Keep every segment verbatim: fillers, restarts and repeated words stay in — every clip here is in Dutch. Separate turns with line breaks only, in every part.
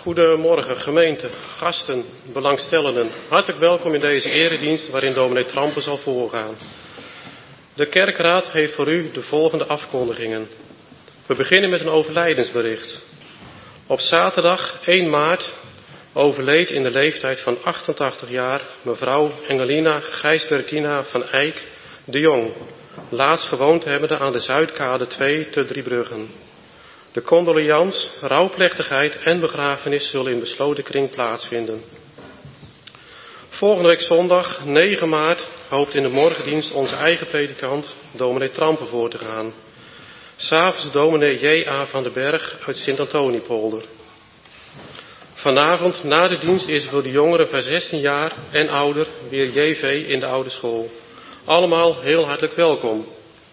Goedemorgen gemeente, gasten, belangstellenden. Hartelijk welkom in deze eredienst waarin dominee Trampen zal voorgaan. De kerkraad heeft voor u de volgende afkondigingen. We beginnen met een overlijdensbericht. Op zaterdag één maart overleed in de leeftijd van achtentachtig jaar mevrouw Engelina Gijsbertina van Eyck de Jong, laatst gewoond hebbende aan de Zuidkade twee te Driebruggen. De condolians, rouwplechtigheid en begrafenis zullen in besloten kring plaatsvinden. Volgende week zondag, negen maart, hoopt in de morgendienst onze eigen predikant, dominee Trampen, voor te gaan. 'S'avonds dominee J A van den Berg uit Sint-Antoniepolder. Vanavond na de dienst is er voor de jongeren van zestien jaar en ouder weer J V in de oude school. Allemaal heel hartelijk welkom.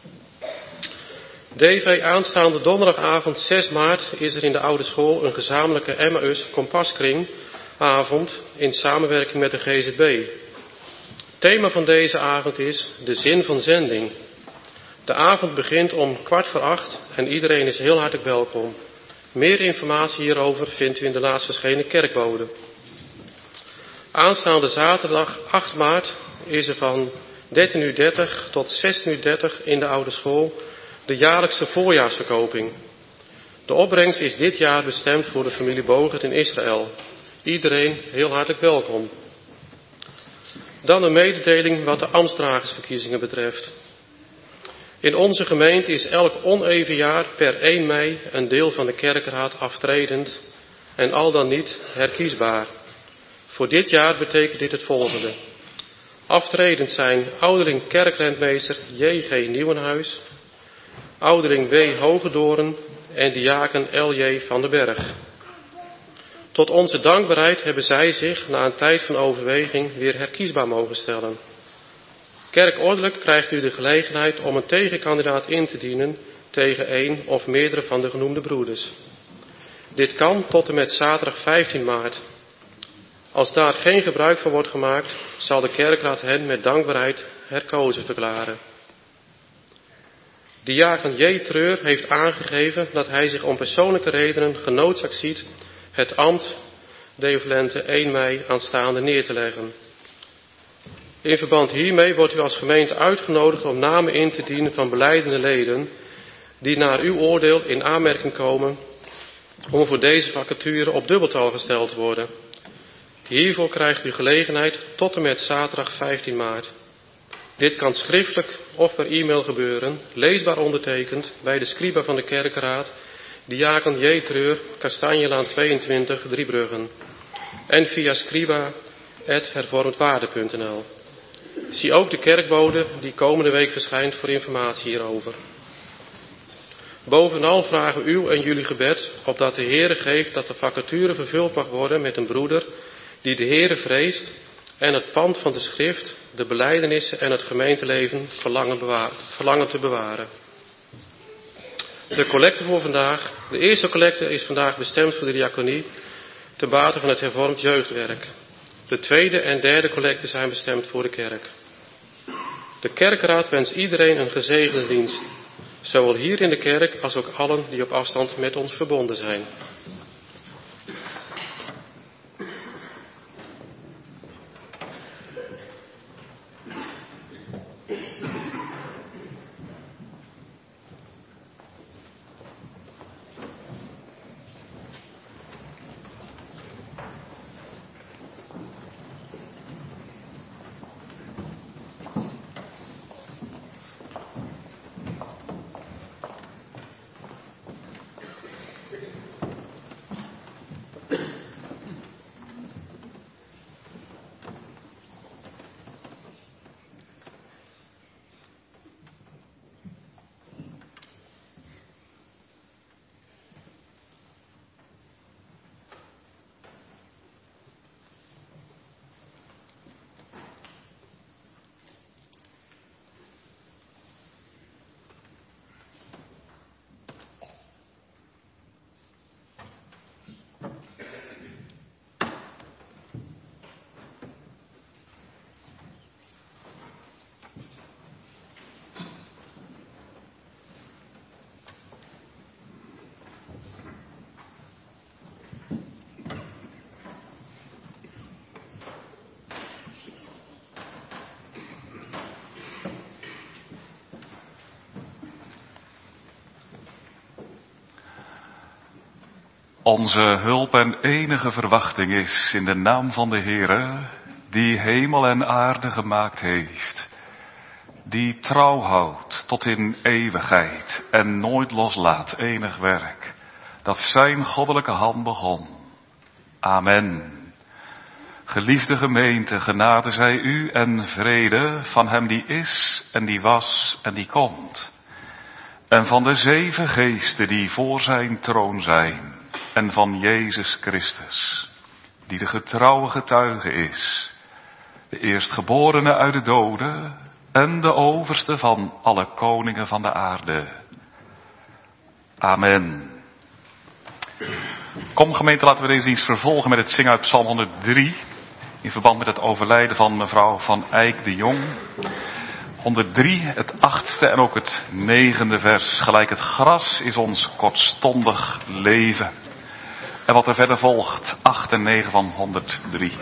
D V aanstaande donderdagavond zes maart is er in de oude school een gezamenlijke Emmaus Kompaskringavond in samenwerking met de G Z B. Thema van deze avond is de zin van zending. De avond begint om kwart voor acht en iedereen is heel hartelijk welkom. Meer informatie hierover vindt u in de laatst verschenen kerkbode. Aanstaande zaterdag acht maart is er van dertien uur dertig tot zestien uur dertig in de oude school de jaarlijkse voorjaarsverkoping. De opbrengst is dit jaar bestemd voor de familie Bogert in Israël. Iedereen heel hartelijk welkom. Dan een mededeling wat de ambtsdragersverkiezingen betreft. In onze gemeente is elk oneven jaar per één mei een deel van de kerkraad aftredend en al dan niet herkiesbaar. Voor dit jaar betekent dit het volgende. Aftredend zijn ouderling kerkrentmeester J G Nieuwenhuis, ouderling W Hogedoren en diaken L J van den Berg. Tot onze dankbaarheid hebben zij zich na een tijd van overweging weer herkiesbaar mogen stellen. Kerkordelijk krijgt u de gelegenheid om een tegenkandidaat in te dienen tegen één of meerdere van de genoemde broeders. Dit kan tot en met zaterdag vijftien maart. Als daar geen gebruik van wordt gemaakt, zal de kerkraad hen met dankbaarheid herkozen verklaren. Diaken J. Treur heeft aangegeven dat hij zich om persoonlijke redenen genoodzaakt ziet het ambt Deovalente één mei aanstaande neer te leggen. In verband hiermee wordt u als gemeente uitgenodigd om namen in te dienen van belijdende leden die naar uw oordeel in aanmerking komen om voor deze vacature op dubbeltal gesteld te worden. Hiervoor krijgt u gelegenheid tot en met zaterdag vijftien maart. Dit kan schriftelijk of per e-mail gebeuren, leesbaar ondertekend bij de scriba van de kerkraad, diaken J. Treur, Kastanjelaan tweeëntwintig, Driebruggen, en via scriba at hervormdwaarde punt n l. Zie ook de kerkbode die komende week verschijnt voor informatie hierover. Bovenal vragen we uw en jullie gebed opdat de Heere geeft dat de vacature vervuld mag worden met een broeder die de Heere vreest en het pand van de schrift, de belijdenissen en het gemeenteleven verlangen, bewaar, verlangen te bewaren. De collecte voor vandaag. De eerste collecte is vandaag bestemd voor de diaconie ten bate van het hervormd jeugdwerk. De tweede en derde collecte zijn bestemd voor de kerk. De kerkraad wenst iedereen een gezegende dienst, zowel hier in de kerk als ook allen die op afstand met ons verbonden zijn.
Onze hulp en enige verwachting is in de naam van de Heere, die hemel en aarde gemaakt heeft, die trouw houdt tot in eeuwigheid en nooit loslaat enig werk, dat zijn goddelijke hand begon. Amen. Geliefde gemeente, genade zij u en vrede van hem die is en die was en die komt. En van de zeven geesten die voor zijn troon zijn. En van Jezus Christus, die de getrouwe getuige is. De eerstgeborene uit de doden en de overste van alle koningen van de aarde. Amen. Kom gemeente, laten we deze dienst vervolgen met het zingen uit Psalm honderddrie. In verband met het overlijden van mevrouw Van Eyck de Jong. honderddrie, het achtste en ook het negende vers. Gelijk het gras is ons kortstondig leven. En wat er verder volgt, acht en negen van honderddrie.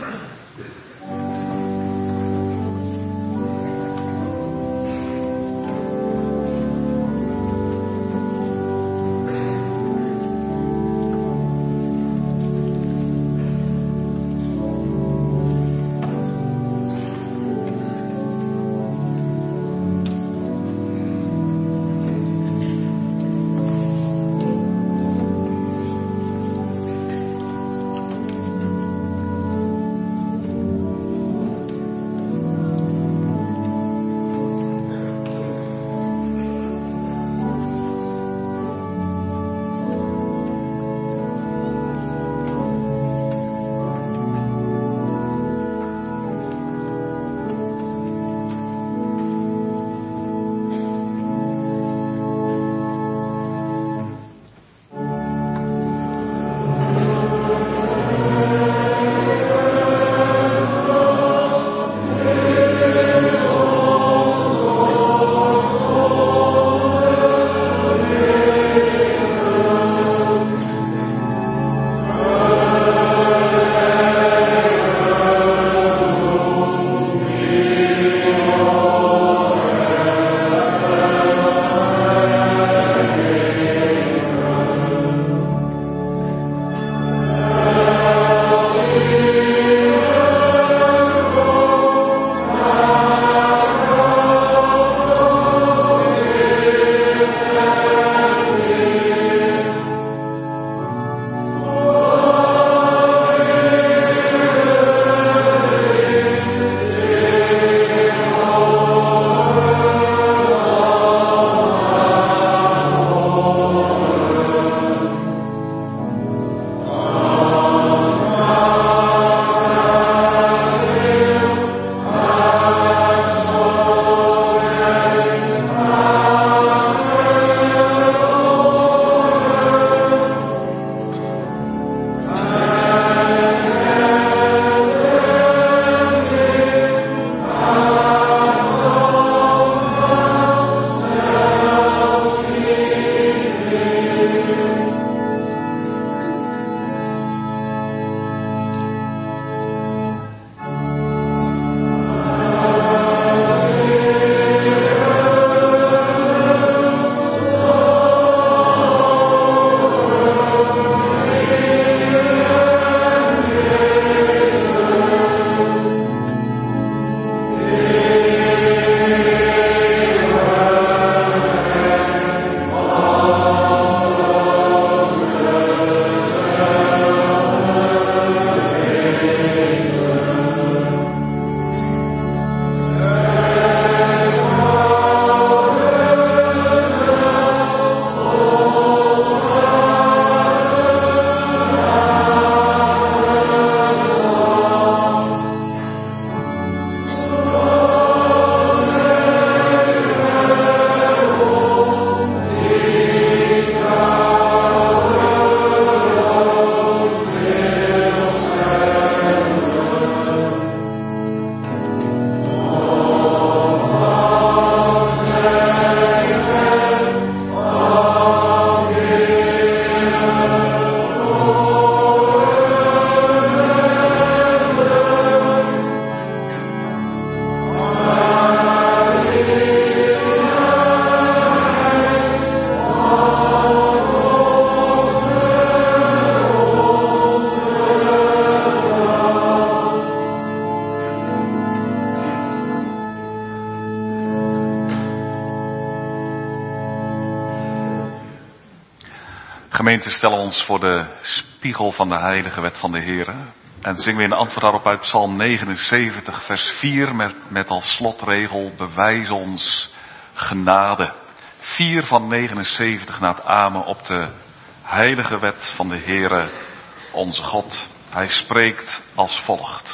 Gemeente, stellen ons voor de spiegel van de heilige wet van de Heere. En zingen we in antwoord daarop uit Psalm negenenzeventig, vers vier, met, met als slotregel: bewijs ons genade. vier van negenenzeventig na het amen op de heilige wet van de Heere, onze God. Hij spreekt als volgt.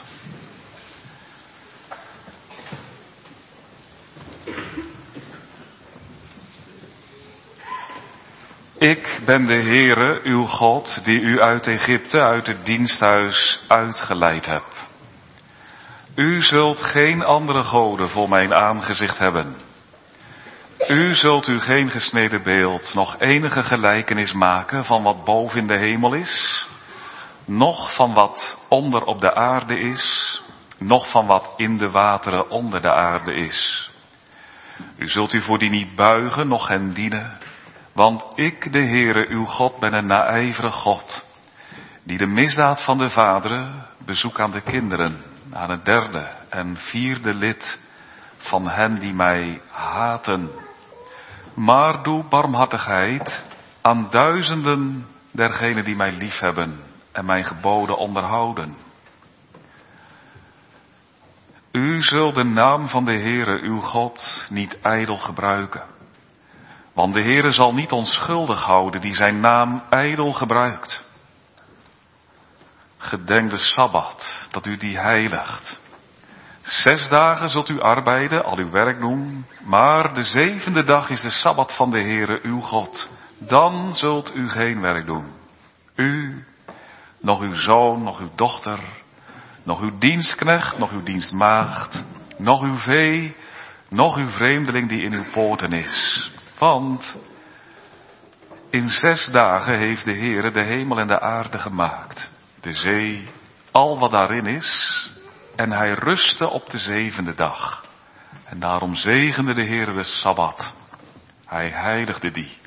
Ik ben de Heere, uw God, die u uit Egypte, uit het diensthuis uitgeleid heb. U zult geen andere goden voor mijn aangezicht hebben. U zult u geen gesneden beeld, nog enige gelijkenis maken van wat boven in de hemel is, noch van wat onder op de aarde is, noch van wat in de wateren onder de aarde is. U zult u voor die niet buigen, noch hen dienen. Want ik, de Heere, uw God, ben een naijverig God, die de misdaad van de vaderen bezoek aan de kinderen, aan het derde en vierde lid van hen die mij haten. Maar doe barmhartigheid aan duizenden dergenen die mij liefhebben en mijn geboden onderhouden. U zult de naam van de Heere, uw God, niet ijdel gebruiken. Want de Heere zal niet onschuldig houden die zijn naam ijdel gebruikt. Gedenk de Sabbat, dat u die heiligt. Zes dagen zult u arbeiden, al uw werk doen, maar de zevende dag is de Sabbat van de Heere, uw God. Dan zult u geen werk doen. U, nog uw zoon, nog uw dochter, nog uw dienstknecht, nog uw dienstmaagd, nog uw vee, nog uw vreemdeling die in uw poorten is. Want in zes dagen heeft de Heere de hemel en de aarde gemaakt, de zee, al wat daarin is, en hij rustte op de zevende dag. En daarom zegende de Heere de Sabbat. Hij heiligde die.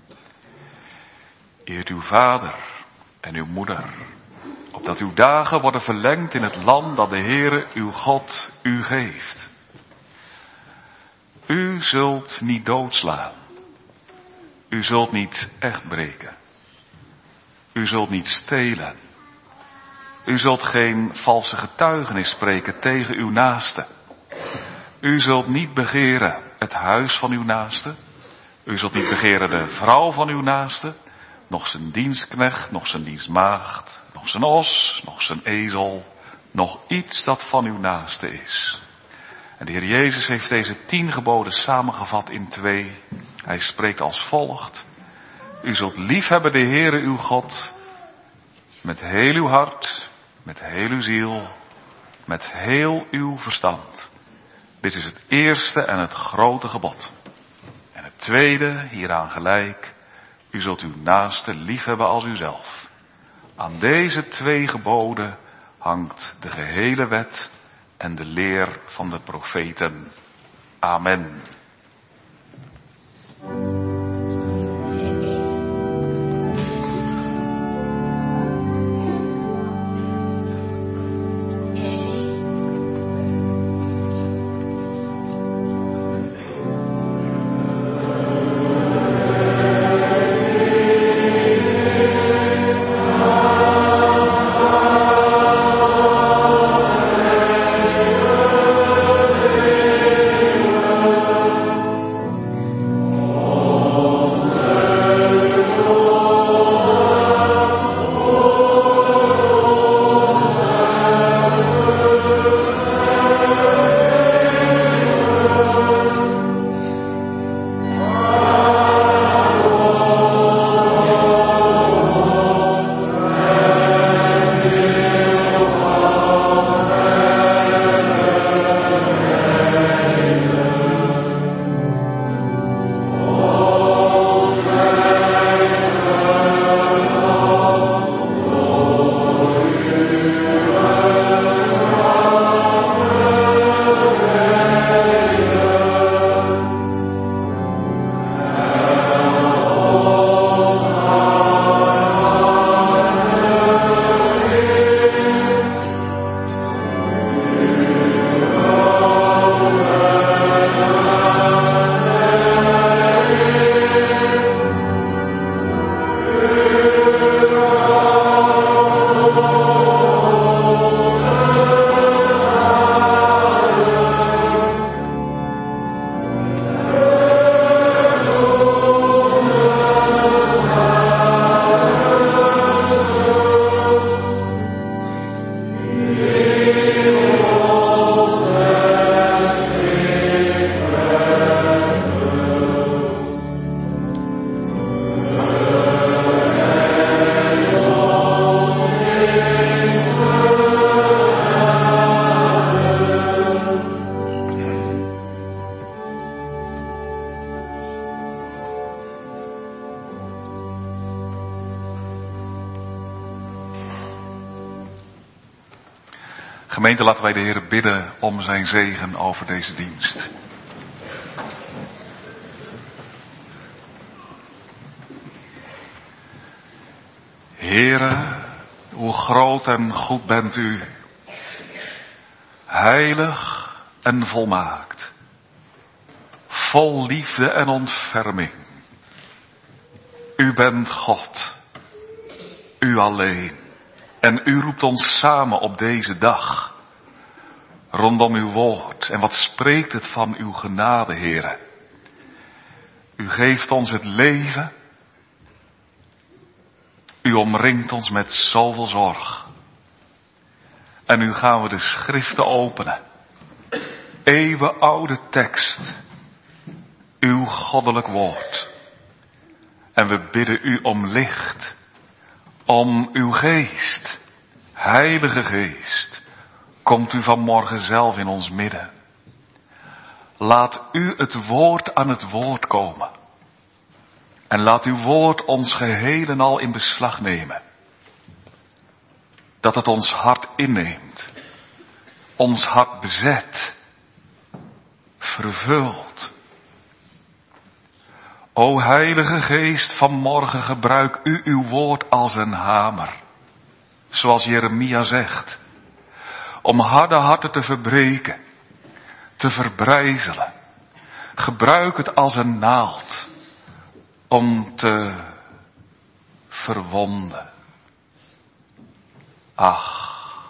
Eert uw vader en uw moeder, opdat uw dagen worden verlengd in het land dat de Heere uw God u geeft. U zult niet doodslaan. U zult niet echt breken. U zult niet stelen. U zult geen valse getuigenis spreken tegen uw naaste. U zult niet begeren het huis van uw naaste. U zult niet begeren de vrouw van uw naaste. Nog zijn dienstknecht, nog zijn dienstmaagd, nog zijn os, nog zijn ezel. Nog iets dat van uw naaste is. En de Heer Jezus heeft deze tien geboden samengevat in twee. Hij spreekt als volgt. U zult liefhebben de Heere uw God met heel uw hart, met heel uw ziel, met heel uw verstand. Dit is het eerste en het grote gebod. En het tweede, hieraan gelijk, u zult uw naaste liefhebben als uzelf. Aan deze twee geboden hangt de gehele wet en de leer van de profeten. Amen. Gemeente, laten wij de Heer bidden om zijn zegen over deze dienst. Heere, hoe groot en goed bent u. Heilig en volmaakt. Vol liefde en ontferming. U bent God. U alleen. En u roept ons samen op deze dag. Rondom uw woord. En wat spreekt het van uw genade, Heere. U geeft ons het leven. U omringt ons met zoveel zorg. En nu gaan we de schriften openen. Eeuwenoude tekst. Uw goddelijk woord. En we bidden u om licht. Om uw geest. Heilige Geest. Komt u vanmorgen zelf in ons midden. Laat u het woord aan het woord komen. En laat uw woord ons geheel en al in beslag nemen. Dat het ons hart inneemt. Ons hart bezet. Vervult. O Heilige Geest, vanmorgen gebruik u uw woord als een hamer. Zoals Jeremia zegt. Om harde harten te verbreken. Te verbrijzelen. Gebruik het als een naald. Om te verwonden. Ach,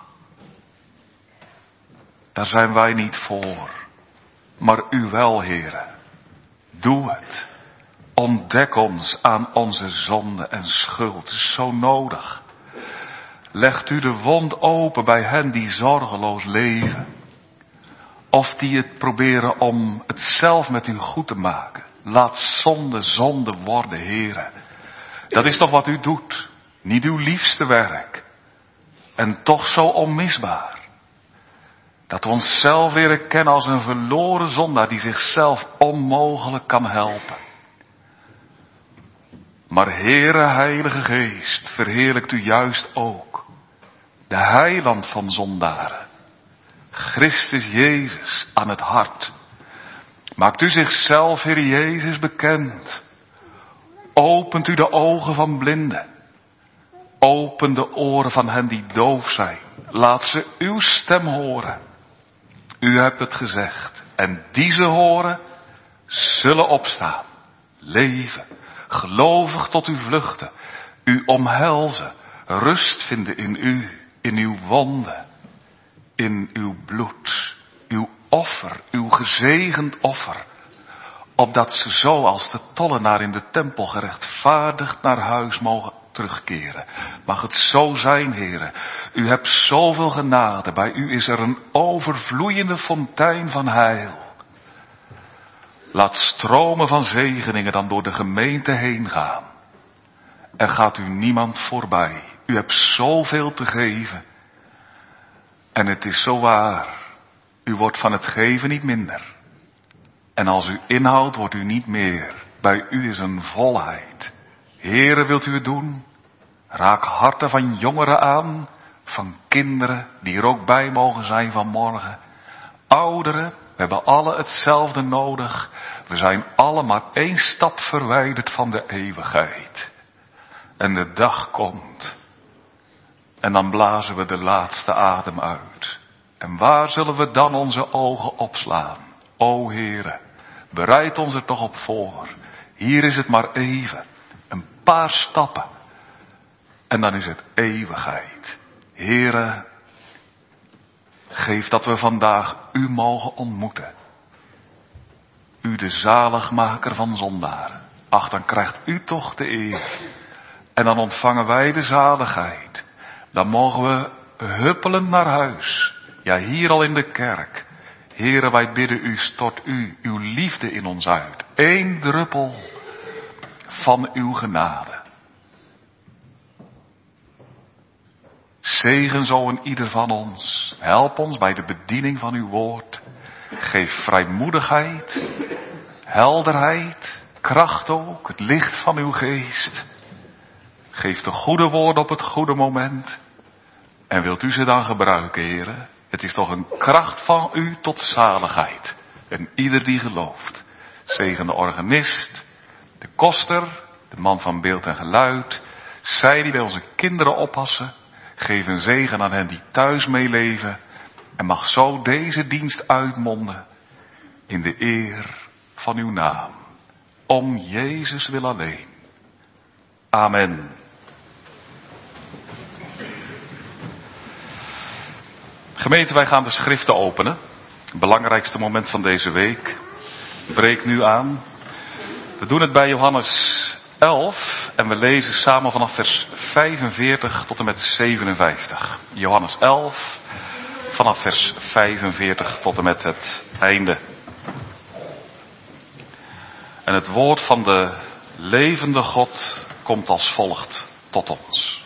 daar zijn wij niet voor, maar u wel, Heere. Doe het. Ontdek ons aan onze zonde en schuld. Het is zo nodig. Legt u de wond open bij hen die zorgeloos leven. Of die het proberen om het zelf met u goed te maken. Laat zonde zonde worden, Heere. Dat is toch wat u doet. Niet uw liefste werk. En toch zo onmisbaar. Dat we onszelf leren kennen als een verloren zondaar die zichzelf onmogelijk kan helpen. Maar Heere, Heilige Geest, verheerlijkt u juist ook. De heiland van zondaren. Christus Jezus aan het hart. Maakt u zichzelf, Heer Jezus, bekend. Opent u de ogen van blinden. Open de oren van hen die doof zijn. Laat ze uw stem horen. U hebt het gezegd. En die ze horen, zullen opstaan. Leven. Gelovig tot u vluchten. U omhelzen. Rust vinden in u. In uw wonden. In uw bloed. Uw offer. Uw gezegend offer. Opdat ze zo als de tollenaar in de tempel gerechtvaardigd naar huis mogen terugkeren. Mag het zo zijn, Heere. U hebt zoveel genade. Bij u is er een overvloeiende fontein van heil. Laat stromen van zegeningen dan door de gemeente heen gaan. Er gaat u niemand voorbij. U hebt zoveel te geven. En het is zo waar. U wordt van het geven niet minder. En als u inhoudt, wordt u niet meer. Bij u is een volheid. Heere, wilt u het doen? Raak harten van jongeren aan, van kinderen die er ook bij mogen zijn vanmorgen. Ouderen, we hebben alle hetzelfde nodig. We zijn alle maar één stap verwijderd van de eeuwigheid. En de dag komt. En dan blazen we de laatste adem uit. En waar zullen we dan onze ogen opslaan? O Heere, bereid ons er toch op voor. Hier is het maar even. Een paar stappen. En dan is het eeuwigheid. Heere, geef dat we vandaag u mogen ontmoeten. U de zaligmaker van zondaren. Ach, dan krijgt u toch de eer. En dan ontvangen wij de zaligheid. Dan mogen we huppelend naar huis. Ja, hier al in de kerk. Heere, wij bidden u, stort u uw liefde in ons uit. Eén druppel van uw genade. Zegen zo een ieder van ons. Help ons bij de bediening van uw woord. Geef vrijmoedigheid, helderheid, kracht ook, het licht van uw geest. Geef de goede woorden op het goede moment. En wilt u ze dan gebruiken, Heere? Het is toch een kracht van u tot zaligheid. En ieder die gelooft. Zegen de organist, de koster, de man van beeld en geluid. Zij die bij onze kinderen oppassen. Geef een zegen aan hen die thuis meeleven. En mag zo deze dienst uitmonden in de eer van uw naam. Om Jezus wil alleen. Amen. Gemeente, wij gaan de schriften openen. Het belangrijkste moment van deze week breekt nu aan. We doen het bij Johannes elf en we lezen samen vanaf vers vijfenveertig tot en met zevenenvijftig. Johannes elf, vanaf vers vijfenveertig tot en met het einde. En het woord van de levende God komt als volgt tot ons.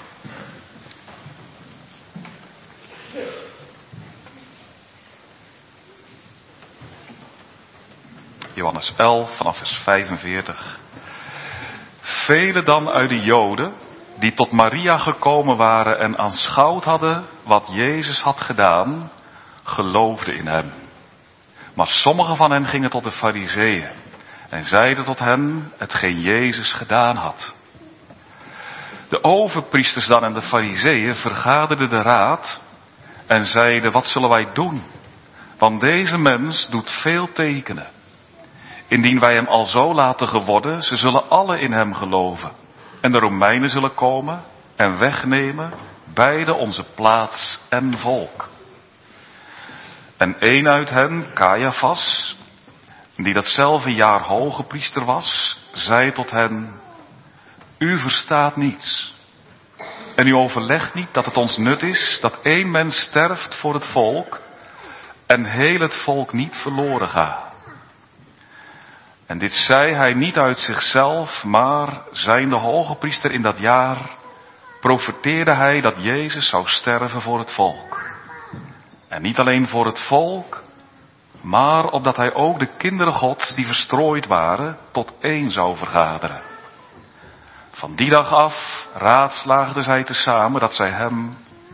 Johannes elf, vanaf vers vijfenveertig. Velen dan uit de Joden, die tot Maria gekomen waren en aanschouwd hadden wat Jezus had gedaan, geloofden in hem. Maar sommigen van hen gingen tot de Farizeeën en zeiden tot hen hetgeen Jezus gedaan had. De overpriesters dan en de Farizeeën vergaderden de raad en zeiden, wat zullen wij doen? Want deze mens doet veel tekenen. Indien wij hem al zo laten geworden, ze zullen alle in hem geloven. En de Romeinen zullen komen en wegnemen beide onze plaats en volk. En een uit hen, Caiaphas, die datzelfde jaar hoge priester was, zei tot hen, u verstaat niets. En u overlegt niet dat het ons nut is dat één mens sterft voor het volk en heel het volk niet verloren gaat. En dit zei hij niet uit zichzelf, maar zijnde hoge priester in dat jaar, profeteerde hij dat Jezus zou sterven voor het volk. En niet alleen voor het volk, maar opdat hij ook de kinderen Gods die verstrooid waren, tot één zou vergaderen. Van die dag af raadslaagden zij tezamen dat zij hem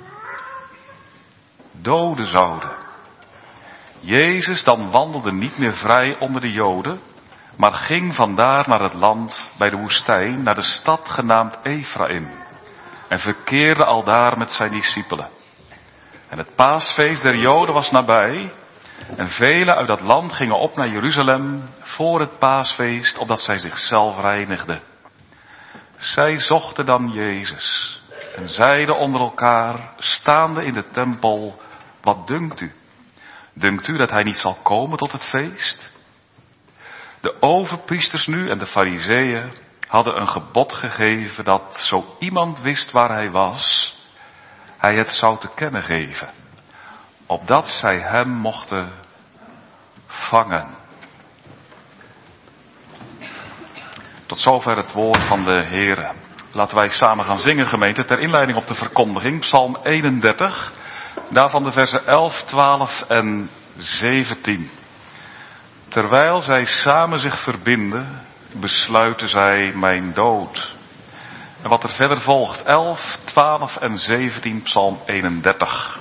doden zouden. Jezus dan wandelde niet meer vrij onder de Joden, maar ging vandaar naar het land bij de woestijn, naar de stad genaamd Ephraim, en verkeerde aldaar met zijn discipelen. En het paasfeest der Joden was nabij, en velen uit dat land gingen op naar Jeruzalem voor het paasfeest, opdat zij zichzelf reinigden. Zij zochten dan Jezus en zeiden onder elkaar, staande in de tempel, wat dunkt u? Dunkt u dat hij niet zal komen tot het feest? De overpriesters nu en de Farizeeën hadden een gebod gegeven dat zo iemand wist waar hij was, hij het zou te kennen geven, opdat zij hem mochten vangen. Tot zover het woord van de Heere. Laten wij samen gaan zingen, gemeente, ter inleiding op de verkondiging, Psalm eenendertig, daarvan de versen elf, twaalf en zeventien. Terwijl zij samen zich verbinden, besluiten zij mijn dood. En wat er verder volgt, elf, twaalf en zeventien, Psalm eenendertig.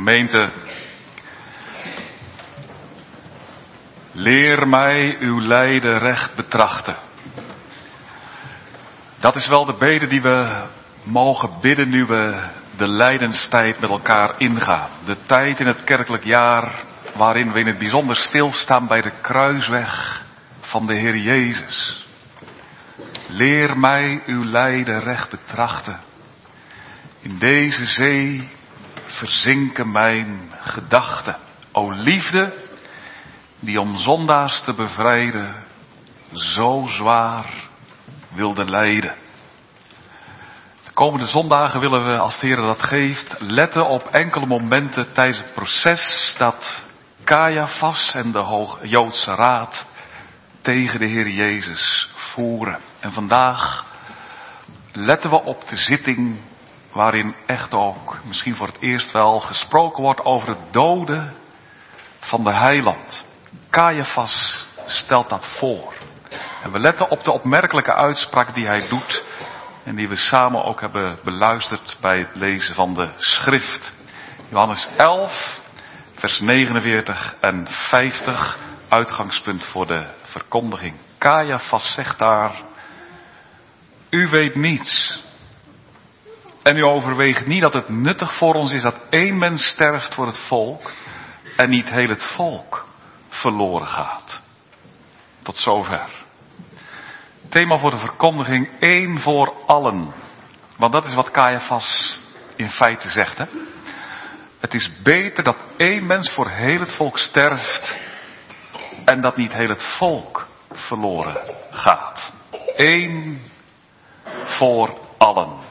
Gemeente, leer mij uw lijden recht betrachten. Dat is wel de bede die we mogen bidden nu we de lijdenstijd met elkaar ingaan. De tijd in het kerkelijk jaar waarin we in het bijzonder stilstaan bij de kruisweg van de Heer Jezus. Leer mij uw lijden recht betrachten. In deze zee verzinken mijn gedachten. O liefde, die om zondaars te bevrijden zo zwaar wilde lijden. De komende zondagen willen we, als de Heer dat geeft, letten op enkele momenten tijdens het proces dat Caiaphas en de Hoge Joodse Raad tegen de Heer Jezus voeren. En vandaag letten we op de zitting waarin echt ook, misschien voor het eerst wel, gesproken wordt over het doden van de heiland. Caiaphas stelt dat voor. En we letten op de opmerkelijke uitspraak die hij doet en die we samen ook hebben beluisterd bij het lezen van de schrift. Johannes elf, vers negenenveertig en vijftig, uitgangspunt voor de verkondiging. Caiaphas zegt daar: u weet niets. En u overweegt niet dat het nuttig voor ons is dat één mens sterft voor het volk en niet heel het volk verloren gaat. Tot zover. Thema voor de verkondiging: één voor allen. Want dat is wat Caiaphas in feite zegt. Hè? Het is beter dat één mens voor heel het volk sterft en dat niet heel het volk verloren gaat. Eén voor allen.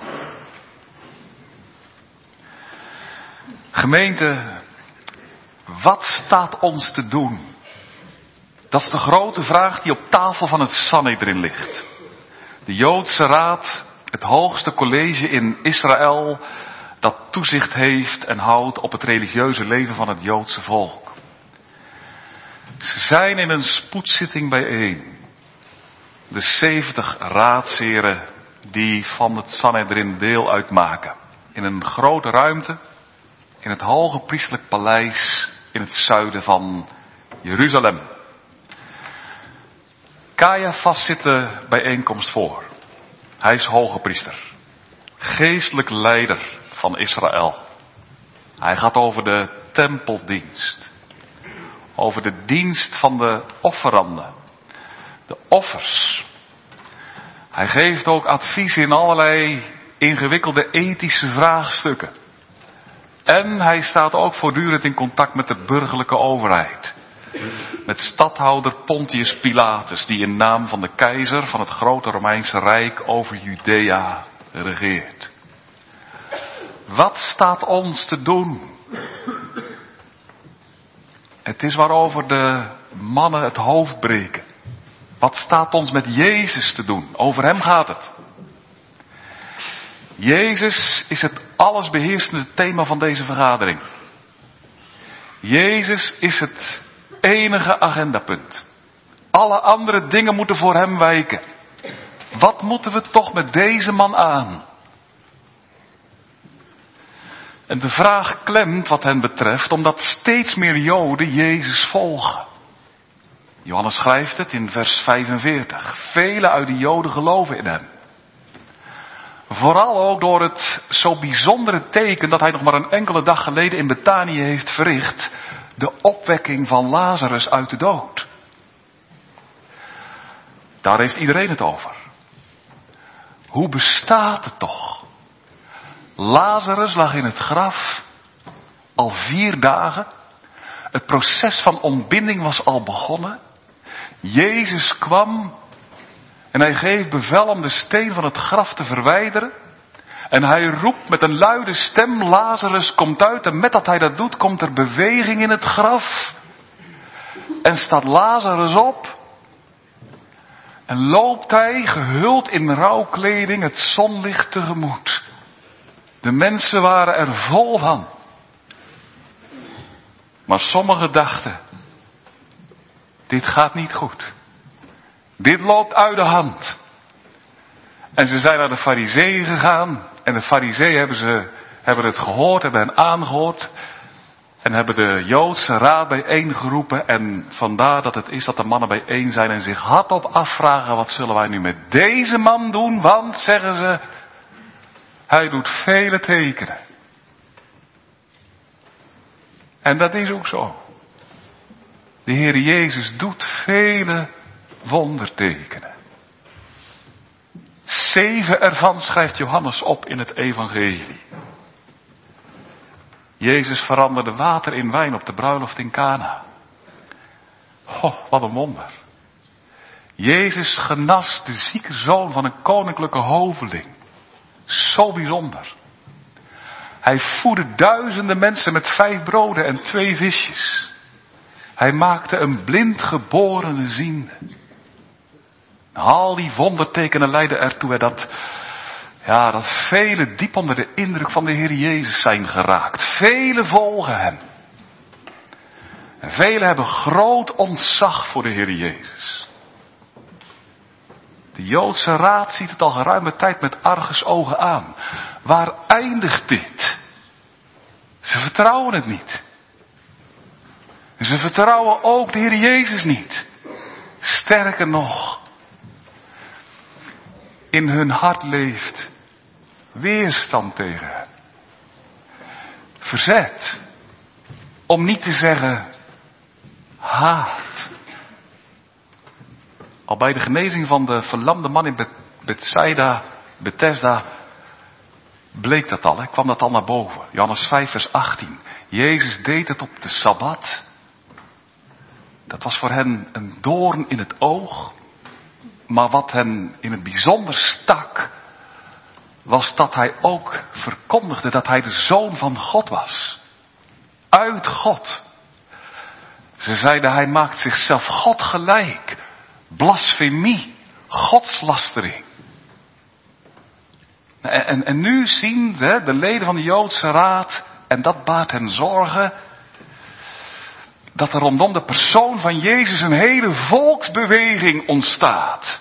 Gemeente, wat staat ons te doen? Dat is de grote vraag die op tafel van het Sanhedrin ligt. De Joodse Raad, het hoogste college in Israël, dat toezicht heeft en houdt op het religieuze leven van het Joodse volk. Ze zijn in een spoedzitting bijeen. De zeventig raadsheren die van het Sanhedrin deel uitmaken. In een grote ruimte, in het hoge priestelijk paleis in het zuiden van Jeruzalem. Caiaphas zit de bijeenkomst voor. Hij is hoge priester. Geestelijk leider van Israël. Hij gaat over de tempeldienst. Over de dienst van de offeranden. De offers. Hij geeft ook advies in allerlei ingewikkelde ethische vraagstukken. En hij staat ook voortdurend in contact met de burgerlijke overheid. Met stadhouder Pontius Pilatus, die in naam van de keizer van het grote Romeinse Rijk over Judea regeert. Wat staat ons te doen? Het is waarover de mannen het hoofd breken. Wat staat ons met Jezus te doen? Over hem gaat het. Jezus is het allesbeheersende thema van deze vergadering. Jezus is het enige agendapunt. Alle andere dingen moeten voor hem wijken. Wat moeten we toch met deze man aan? En de vraag klemt wat hen betreft, omdat steeds meer Joden Jezus volgen. Johannes schrijft het in vers vijfenveertig. Velen uit de Joden geloven in hem. Vooral ook door het zo bijzondere teken dat hij nog maar een enkele dag geleden in Betanië heeft verricht. De opwekking van Lazarus uit de dood. Daar heeft iedereen het over. Hoe bestaat het toch? Lazarus lag in het graf al vier dagen. Het proces van ontbinding was al begonnen. Jezus kwam en hij geeft bevel om de steen van het graf te verwijderen. En hij roept met een luide stem: Lazarus, komt uit. En met dat hij dat doet, komt er beweging in het graf. En staat Lazarus op. En loopt hij, gehuld in rouwkleding, het zonlicht tegemoet. De mensen waren er vol van. Maar sommigen dachten: dit gaat niet goed. Dit loopt uit de hand. En ze zijn naar de Farizeeën gegaan. En de Farizeeën hebben, ze, hebben het gehoord, hebben hen aangehoord. En hebben de Joodse raad bijeengeroepen. En vandaar dat het is dat de mannen bijeen zijn en zich hardop afvragen: wat zullen wij nu met deze man doen? Want, zeggen ze, hij doet vele tekenen. En dat is ook zo. De Heer Jezus doet vele wondertekenen. Zeven ervan schrijft Johannes op in het evangelie. Jezus veranderde water in wijn op de bruiloft in Kana. Oh, wat een wonder. Jezus genas de zieke zoon van een koninklijke hoveling. Zo bijzonder. Hij voedde duizenden mensen met vijf broden en twee visjes. Hij maakte een blind geborene ziende. Al die wondertekenen leiden ertoe dat, ja, dat velen diep onder de indruk van de Heer Jezus zijn geraakt. Velen volgen hem. En velen hebben groot ontzag voor de Heer Jezus. De Joodse raad ziet het al geruime tijd met argusogen aan. Waar eindigt dit? Ze vertrouwen het niet. Ze vertrouwen ook de Heer Jezus niet. Sterker nog, in hun hart leeft weerstand tegen hem. Verzet. Om niet te zeggen haat. Al bij de genezing van de verlamde man in Bethsaida, Bethesda, bleek dat al, hè? Kwam dat al naar boven. Johannes vijf vers achttien. Jezus deed het op de Sabbat. Dat was voor hen een doorn in het oog. Maar wat hen in het bijzonder stak, was dat hij ook verkondigde dat hij de Zoon van God was. Uit God. Ze zeiden, hij maakt zichzelf God gelijk. Blasfemie. Godslastering. En, en, en nu zien de, de leden van de Joodse raad, en dat baart hen zorgen, dat er rondom de persoon van Jezus een hele volksbeweging ontstaat.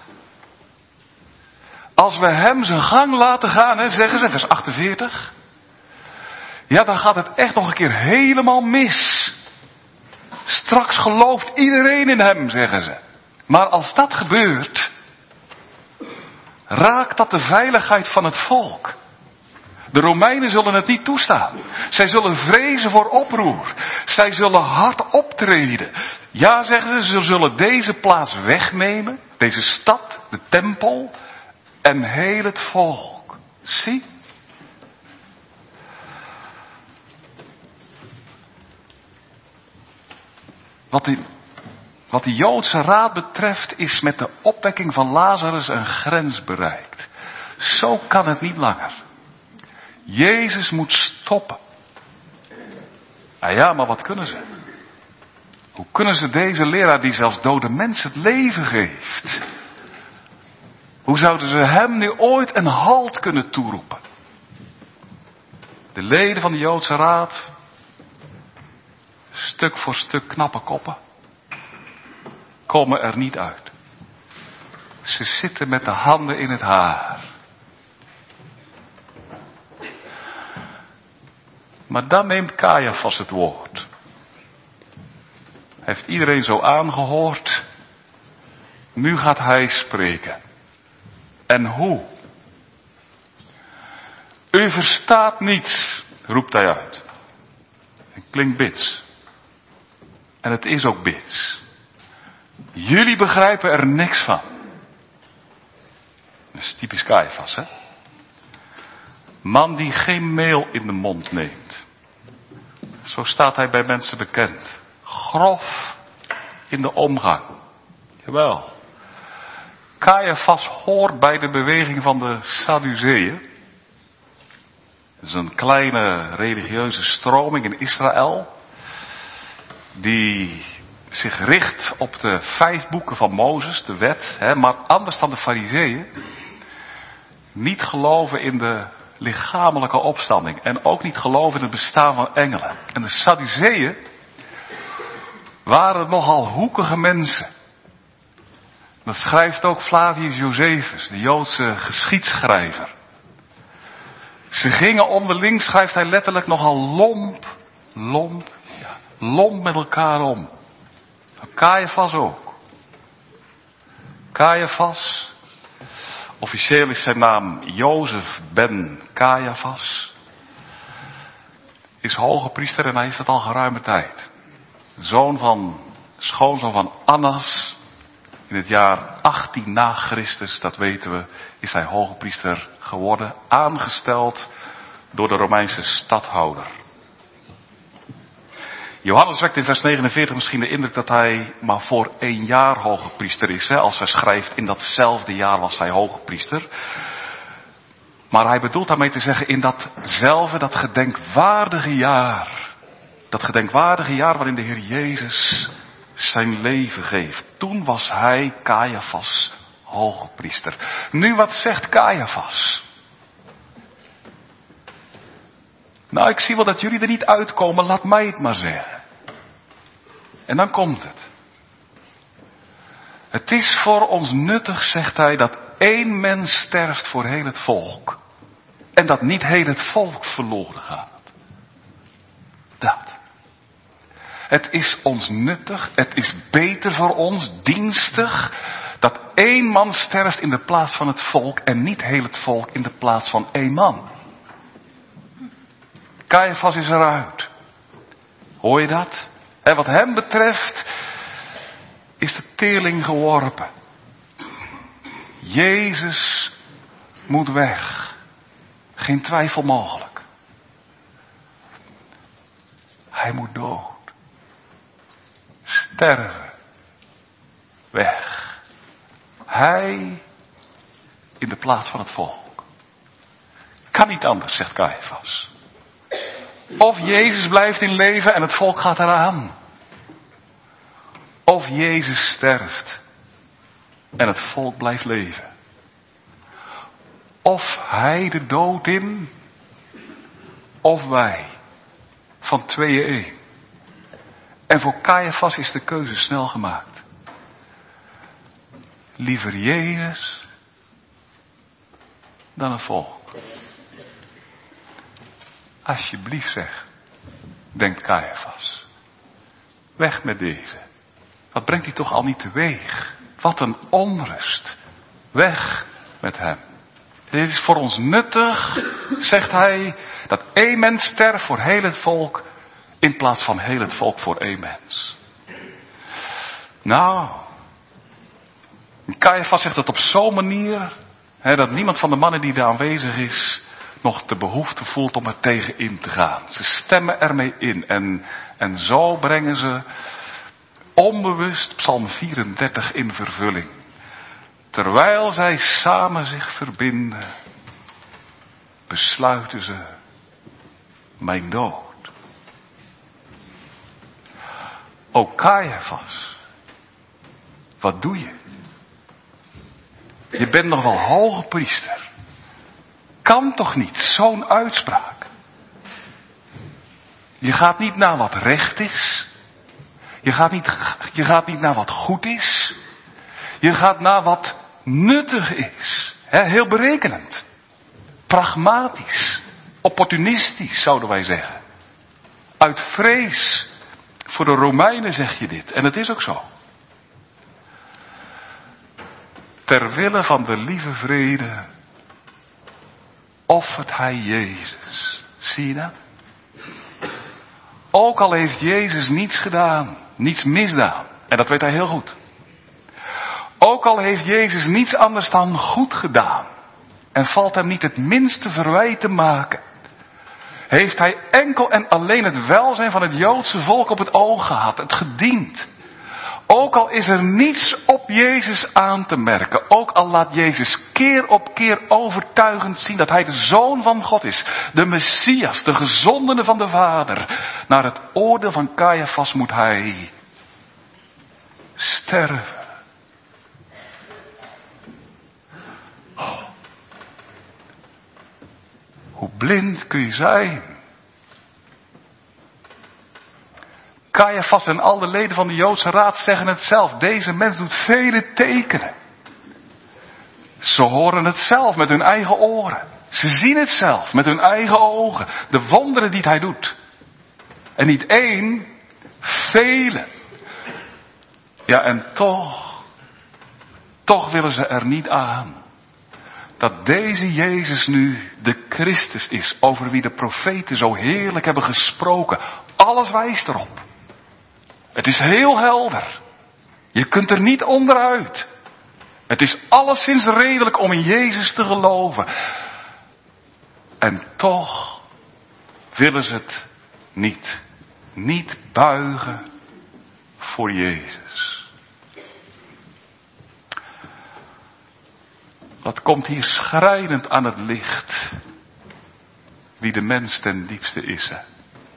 Als we hem zijn gang laten gaan, hè, zeggen ze, vers achtenveertig. Ja, dan gaat het echt nog een keer helemaal mis. Straks gelooft iedereen in hem, zeggen ze. Maar als dat gebeurt, raakt dat de veiligheid van het volk. De Romeinen zullen het niet toestaan. Zij zullen vrezen voor oproer. Zij zullen hard optreden. Ja, zeggen ze, ze zullen deze plaats wegnemen. Deze stad, de tempel en heel het volk. Zie. Wat die, wat die Joodse raad betreft is met de opwekking van Lazarus een grens bereikt. Zo kan het niet langer. Jezus moet stoppen. Ah ja, maar wat kunnen ze? Hoe kunnen ze deze leraar die zelfs dode mensen het leven geeft? Hoe zouden ze hem nu ooit een halt kunnen toeroepen? De leden van de Joodse raad, stuk voor stuk knappe koppen, komen er niet uit. Ze zitten met de handen in het haar. Maar dan neemt Caiaphas het woord. Heeft iedereen zo aangehoord? Nu gaat hij spreken. En hoe? U verstaat niets, roept hij uit. Het klinkt bits. En het is ook bits. Jullie begrijpen er niks van. Dat is typisch Caiaphas, hè? Man die geen meel in de mond neemt. Zo staat hij bij mensen bekend. Grof in de omgang. Jawel. Caiaphas hoort bij de beweging van de Sadduceeën. Dat is een kleine religieuze stroming in Israël. Die zich richt op de vijf boeken van Mozes, de wet. Hè, maar anders dan de Farizeeën. Niet geloven in de lichamelijke opstanding. En ook niet geloven in het bestaan van engelen. En de Sadduceeën waren nogal hoekige mensen. Dat schrijft ook Flavius Josephus, de Joodse geschiedschrijver. Ze gingen onderling, schrijft hij letterlijk, nogal lomp, lomp lomp met elkaar om. Caiaphas ook. Caiaphas, officieel is zijn naam Jozef ben Caiaphas, is hoge priester en hij is dat al geruime tijd. Zoon van, schoonzoon van Annas. In het jaar achttien na Christus, dat weten we, is hij hoge priester geworden, aangesteld door de Romeinse stadhouder. Johannes wekt in vers negenenveertig misschien de indruk dat hij maar voor één jaar hoge priester is. Hè? Als hij schrijft, in datzelfde jaar was hij hoge priester. Maar hij bedoelt daarmee te zeggen, in datzelfde, dat gedenkwaardige jaar. Dat gedenkwaardige jaar waarin de Heer Jezus zijn leven geeft. Toen was hij, Caiaphas, hoge priester. Nu, wat zegt Caiaphas? Nou, ik zie wel dat jullie er niet uitkomen, laat mij het maar zeggen. En dan komt het. Het is voor ons nuttig, zegt hij, dat één mens sterft voor heel het volk. En dat niet heel het volk verloren gaat. Dat. Het is ons nuttig, het is beter voor ons, dienstig, dat één man sterft in de plaats van het volk en niet heel het volk in de plaats van één man. Caiaphas is eruit. Hoor je dat? En wat hem betreft is de teerling geworpen. Jezus moet weg. Geen twijfel mogelijk. Hij moet dood. Sterven. Weg. Hij in de plaats van het volk. Kan niet anders, zegt Caiaphas. Of Jezus blijft in leven en het volk gaat eraan. Of Jezus sterft en het volk blijft leven. Of hij de dood in, of wij. Van tweeën één. En voor Caiaphas is de keuze snel gemaakt. Liever Jezus dan het volk. Alsjeblieft zeg, denkt Caiaphas. Weg met deze. Wat brengt hij toch al niet teweeg? Wat een onrust. Weg met hem. Dit is voor ons nuttig, zegt hij, dat één mens sterft voor heel het volk, in plaats van heel het volk voor één mens. Nou, Caiaphas zegt dat op zo'n manier, hè, dat niemand van de mannen die daar aanwezig is, nog de behoefte voelt om er tegen in te gaan. Ze stemmen ermee in en, en zo brengen ze onbewust Psalm vierendertig in vervulling. Terwijl zij samen zich verbinden, besluiten ze mijn dood. O Caiaphas, wat doe je? Je bent nog wel hoge priester. Kan toch niet, zo'n uitspraak. Je gaat niet naar wat recht is. Je gaat niet, je gaat niet naar wat goed is. Je gaat naar wat nuttig is. He, heel berekenend. Pragmatisch. Opportunistisch, zouden wij zeggen. Uit vrees voor de Romeinen zeg je dit. En het is ook zo. Ter wille van de lieve vrede offert hij Jezus. Zie je dat? Ook al heeft Jezus niets gedaan, niets misdaan. En dat weet hij heel goed. Ook al heeft Jezus niets anders dan goed gedaan. En valt hem niet het minste verwijt te maken. Heeft hij enkel en alleen het welzijn van het Joodse volk op het oog gehad. Het gediend. Ook al is er niets op Jezus aan te merken. Ook al laat Jezus keer op keer overtuigend zien dat hij de Zoon van God is. De Messias, de gezondene van de Vader. Naar het oordeel van Caiaphas moet hij sterven. Oh. Hoe blind kun je zijn? Caiaphas en al de leden van de Joodse Raad zeggen het zelf. Deze mens doet vele tekenen. Ze horen het zelf met hun eigen oren. Ze zien het zelf met hun eigen ogen. De wonderen die hij doet. En niet één, Velen. Ja, en toch, toch willen ze er niet aan dat deze Jezus nu de Christus is, over wie de profeten zo heerlijk hebben gesproken. Alles wijst erop. Het is heel helder. Je kunt er niet onderuit. Het is alleszins redelijk om in Jezus te geloven. En toch willen ze het niet. Niet buigen voor Jezus. Wat komt hier schrijnend aan het licht? Wie de mens ten diepste is. Hè?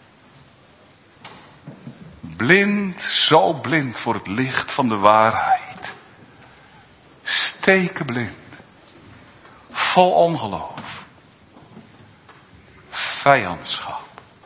Blind, zo blind voor het licht van de waarheid. Stekenblind. Vol ongeloof. Vijandschap.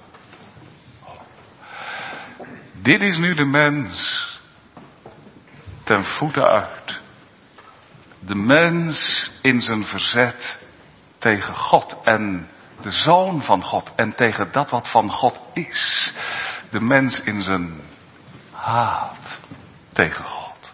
Dit is nu de mens ten voeten uit. De mens in zijn verzet tegen God en de Zoon van God en tegen dat wat van God is. De mens in zijn haat tegen God.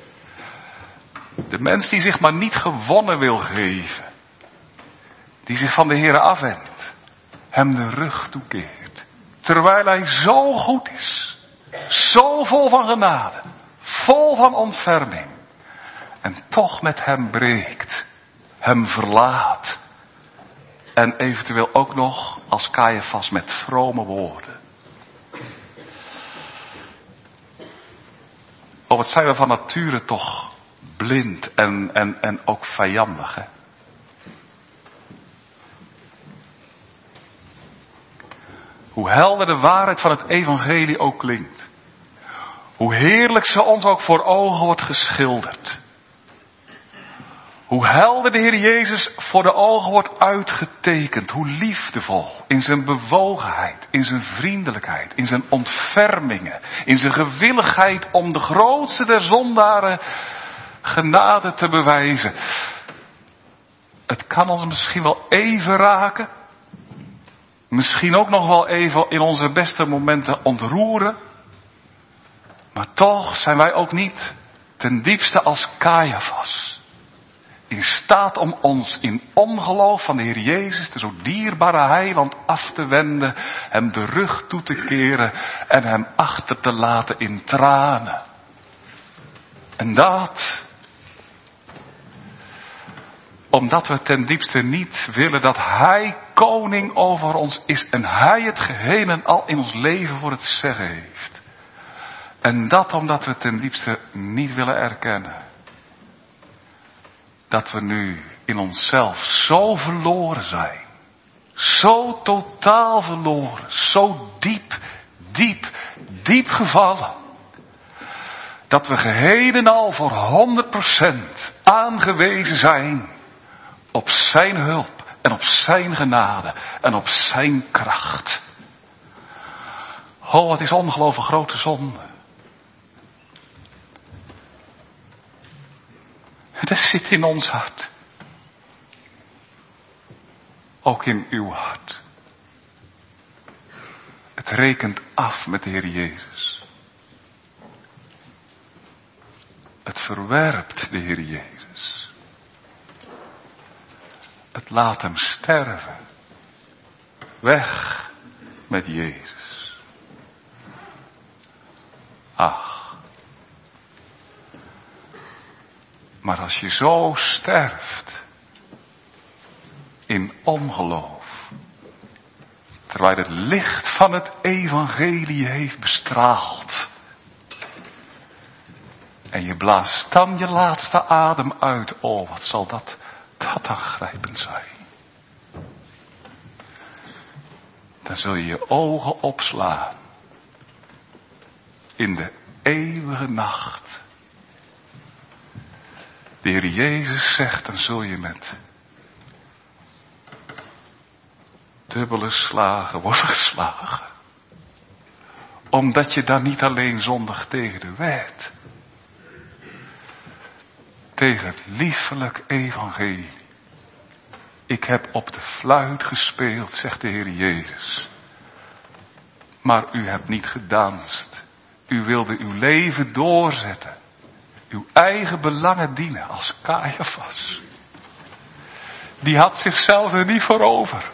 De mens die zich maar niet gewonnen wil geven. Die zich van de Heere afwendt. Hem de rug toekeert. Terwijl hij zo goed is. Zo vol van genade. Vol van ontferming. En toch met hem breekt. Hem verlaat. En eventueel ook nog als Caiaphas met vrome woorden. Oh, wat zijn we van nature toch blind en, en, en ook vijandig, hè? Hoe helder de waarheid van het evangelie ook klinkt. Hoe heerlijk ze ons ook voor ogen wordt geschilderd. Hoe helder de Heer Jezus voor de ogen wordt uitgetekend. Hoe liefdevol in zijn bewogenheid, in zijn vriendelijkheid, in zijn ontfermingen, in zijn gewilligheid om de grootste der zondaren genade te bewijzen. Het kan ons misschien wel even raken. Misschien ook nog wel even in onze beste momenten ontroeren. Maar toch zijn wij ook niet ten diepste als Caiaphas. In staat om ons in ongeloof van de Heer Jezus, de zo dierbare heiland, af te wenden. Hem de rug toe te keren en hem achter te laten in tranen. En dat, omdat we ten diepste niet willen dat Hij koning over ons is. En Hij het geheel en al in ons leven voor het zeggen heeft. En dat omdat we ten diepste niet willen erkennen. Dat we nu in onszelf zo verloren zijn. Zo totaal verloren. Zo diep, diep, diep gevallen. Dat we geheel en al voor honderd procent aangewezen zijn op zijn hulp en op zijn genade en op zijn kracht. Oh, wat is ongelooflijk grote zonde. Dat zit in ons hart. Ook in uw hart. Het rekent af met de Heer Jezus. Het verwerpt de Heer Jezus. Het laat hem sterven. Weg met Jezus. Ach. Maar als je zo sterft. In ongeloof. Terwijl het licht van het evangelie heeft bestraald. En je blaast dan je laatste adem uit. Oh, wat zal dat, dat aangrijpend zijn. Dan zul je je ogen opslaan. In de eeuwige nacht. De Heer Jezus zegt, dan zul je met dubbele slagen worden geslagen. Omdat je dan niet alleen zondigt tegen de wet. Tegen het liefelijk evangelie. Ik heb op de fluit gespeeld, zegt de Heer Jezus. Maar u hebt niet gedanst U wilde uw leven doorzetten. Uw eigen belangen dienen als Caiaphas. Die had zichzelf er niet voor over.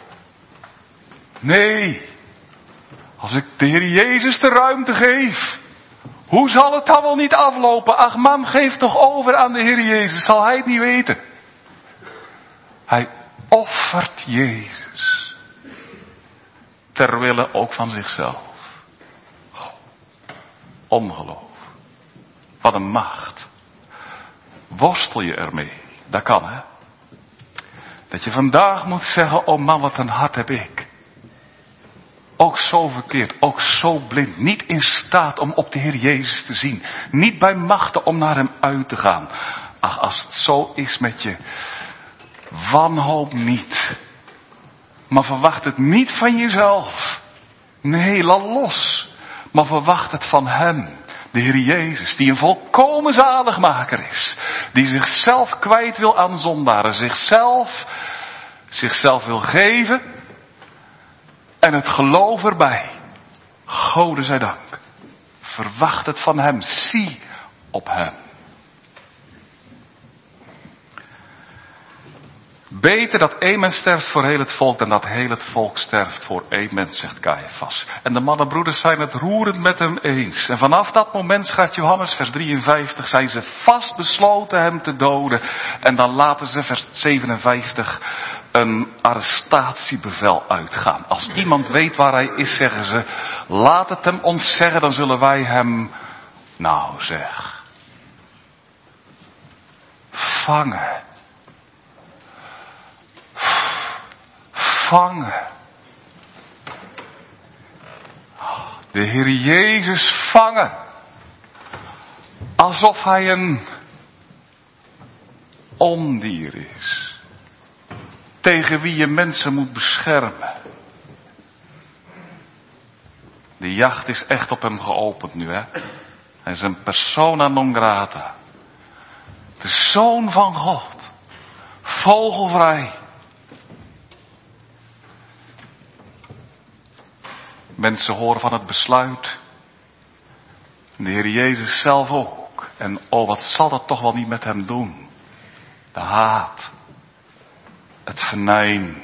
Nee. Als ik de Heer Jezus de ruimte geef. Hoe zal het dan wel niet aflopen? Ach man, geef toch over aan de Heer Jezus. Zal hij het niet weten? Hij offert Jezus. Terwille ook van zichzelf. Oh, ongeloof. Wat een macht. Worstel je ermee. Dat kan, hè. Dat je vandaag moet zeggen, oh man, wat een hart heb ik. Ook zo verkeerd, ook zo blind. Niet in staat om op de Heer Jezus te zien. Niet bij machten om naar hem uit te gaan. Ach, als het zo is met je, wanhoop niet. Maar verwacht het niet van jezelf. Nee, laat los. Maar verwacht het van hem. De Heer Jezus, die een volkomen zaligmaker is. Die zichzelf kwijt wil aan zondaren. Zichzelf, zichzelf wil geven. En het geloof erbij. Gode zij dank. Verwacht het van hem. Zie op hem. Beter dat één mens sterft voor heel het volk dan dat heel het volk sterft voor één mens, zegt Caiaphas. En de mannenbroeders zijn het roerend met hem eens. En vanaf dat moment, schrijft Johannes, vers drieënvijftig, zijn ze vast besloten hem te doden. En dan laten ze, vers zevenenvijftig, een arrestatiebevel uitgaan. Als iemand weet waar hij is, zeggen ze, laat het hem ons zeggen, dan zullen wij hem, nou zeg, vangen. Vangen. De Heer Jezus vangen. Alsof hij een ondier is. Tegen wie je mensen moet beschermen. De jacht is echt op hem geopend nu, hè. Hij is een persona non grata. De Zoon van God. Vogelvrij. Mensen horen van het besluit. De Heer Jezus zelf ook. En oh, wat zal dat toch wel niet met hem doen. De haat. Het venijn.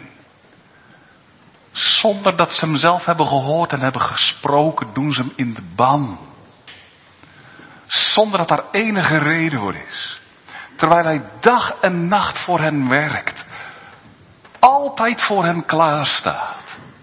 Zonder dat ze hem zelf hebben gehoord en hebben gesproken, doen ze hem in de ban. Zonder dat daar enige reden voor is. Terwijl hij dag en nacht voor hen werkt. Altijd voor hen klaarstaat.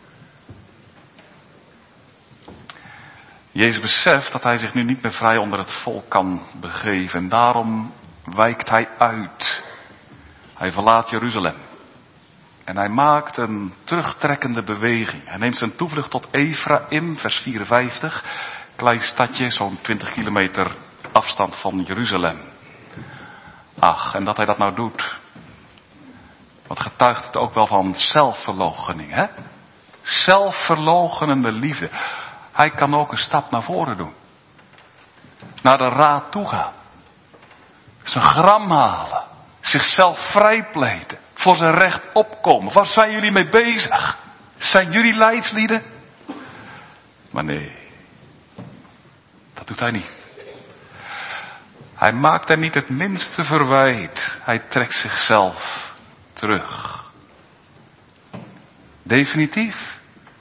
Jezus beseft dat hij zich nu niet meer vrij onder het volk kan begeven. En daarom wijkt hij uit. Hij verlaat Jeruzalem. En hij maakt een terugtrekkende beweging. Hij neemt zijn toevlucht tot Ephraim, vers vierenvijftig. Klein stadje, zo'n twintig kilometer afstand van Jeruzalem. Ach, en dat hij dat nou doet. Wat getuigt het ook wel van zelfverloochening, hè? Zelfverloochenende liefde. Hij kan ook een stap naar voren doen. Naar de raad toe gaan. Zijn gram halen. Zichzelf vrijpleten. Voor zijn recht opkomen. Waar zijn jullie mee bezig? Zijn jullie leidslieden? Maar nee. Dat doet hij niet. Hij maakt er niet het minste verwijt. Hij trekt zichzelf terug. Definitief.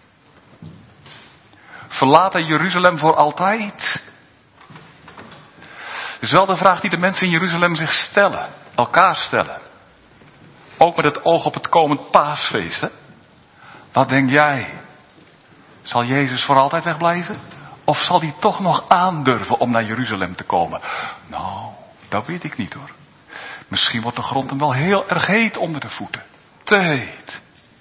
Verlaat hij Jeruzalem voor altijd? Het is wel de vraag die de mensen in Jeruzalem zich stellen. Elkaar stellen. Ook met het oog op het komend paasfeest. Hè? Wat denk jij? Zal Jezus voor altijd wegblijven? Of zal hij toch nog aandurven om naar Jeruzalem te komen? Nou, dat weet ik niet hoor. Misschien wordt de grond hem wel heel erg heet onder de voeten. Te heet.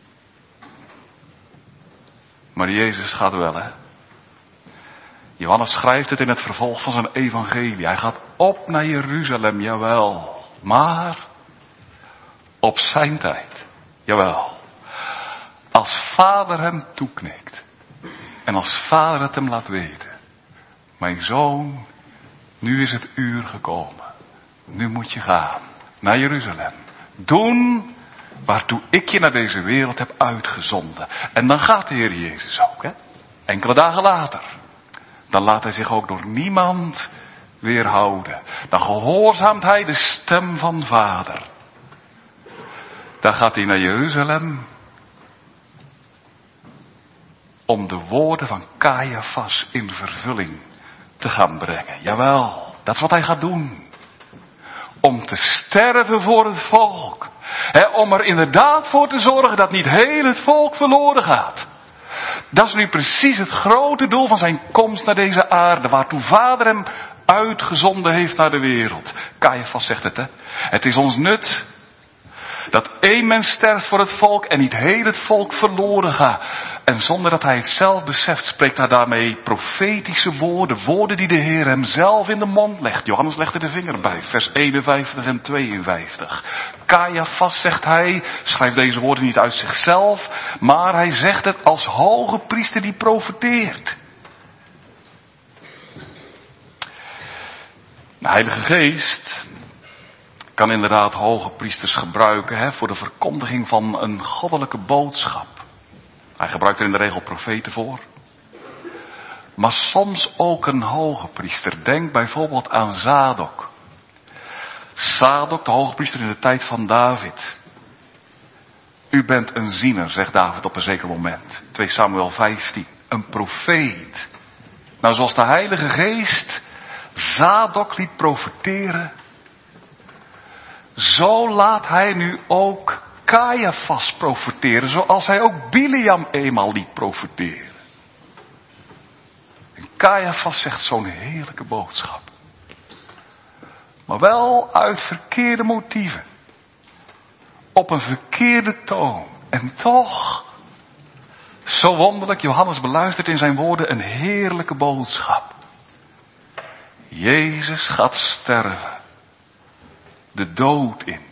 Maar Jezus gaat wel, hè. Johannes schrijft het in het vervolg van zijn evangelie. Hij gaat op naar Jeruzalem, jawel. Maar op zijn tijd, jawel. Als vader hem toeknikt. En als vader het hem laat weten. Mijn zoon, nu is het uur gekomen. Nu moet je gaan naar Jeruzalem. Doen waartoe ik je naar deze wereld heb uitgezonden. En dan gaat de Heer Jezus ook, hè. Enkele dagen later. dan laat hij zich ook door niemand weerhouden. Dan gehoorzaamt hij de stem van Vader. Dan gaat hij naar Jeruzalem om de woorden van Caiaphas in vervulling te gaan brengen. Jawel, dat is wat hij gaat doen. Om te sterven voor het volk. He, om er inderdaad voor te zorgen dat niet heel het volk verloren gaat. Dat is nu precies het grote doel van zijn komst naar deze aarde. Waartoe Vader hem uitgezonden heeft naar de wereld. Caiaphas zegt het, hè. Het is ons nut dat één mens sterft voor het volk en niet heel het volk verloren gaat. En zonder dat hij het zelf beseft, spreekt hij daarmee profetische woorden. Woorden die de Heer hem zelf in de mond legt. Johannes legt er de vinger bij, vers eenenvijftig en tweeënvijftig. Caiaphas, zegt hij, schrijft deze woorden niet uit zichzelf, maar hij zegt het als hoge priester die profeteert. De Heilige Geest kan inderdaad hoge priesters gebruiken, hè, voor de verkondiging van een goddelijke boodschap. Hij gebruikt er in de regel profeten voor. Maar soms ook een hoge priester. Denk bijvoorbeeld aan Zadok. Zadok, de hoge priester in de tijd van David. U bent een ziener, zegt David op een zeker moment. twee Samuel vijftien. Een profeet. Nou, zoals de Heilige Geest Zadok liet profeteren, zo laat hij nu ook Caiaphas profeteren, zoals hij ook Bileam eenmaal liet profeteren. En Caiaphas zegt zo'n heerlijke boodschap. Maar wel uit verkeerde motieven. Op een verkeerde toon. En toch, zo wonderlijk, Johannes beluistert in zijn woorden een heerlijke boodschap. Jezus gaat sterven. De dood in.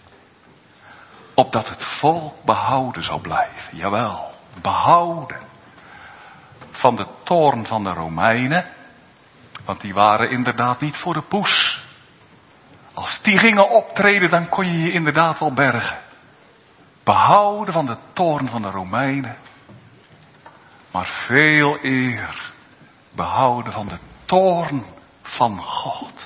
Opdat het volk behouden zou blijven. Jawel, behouden. Van de toorn van de Romeinen. Want die waren inderdaad niet voor de poes. Als die gingen optreden, dan kon je je inderdaad wel bergen. Behouden van de toorn van de Romeinen. Maar veel eer behouden van de toorn van God.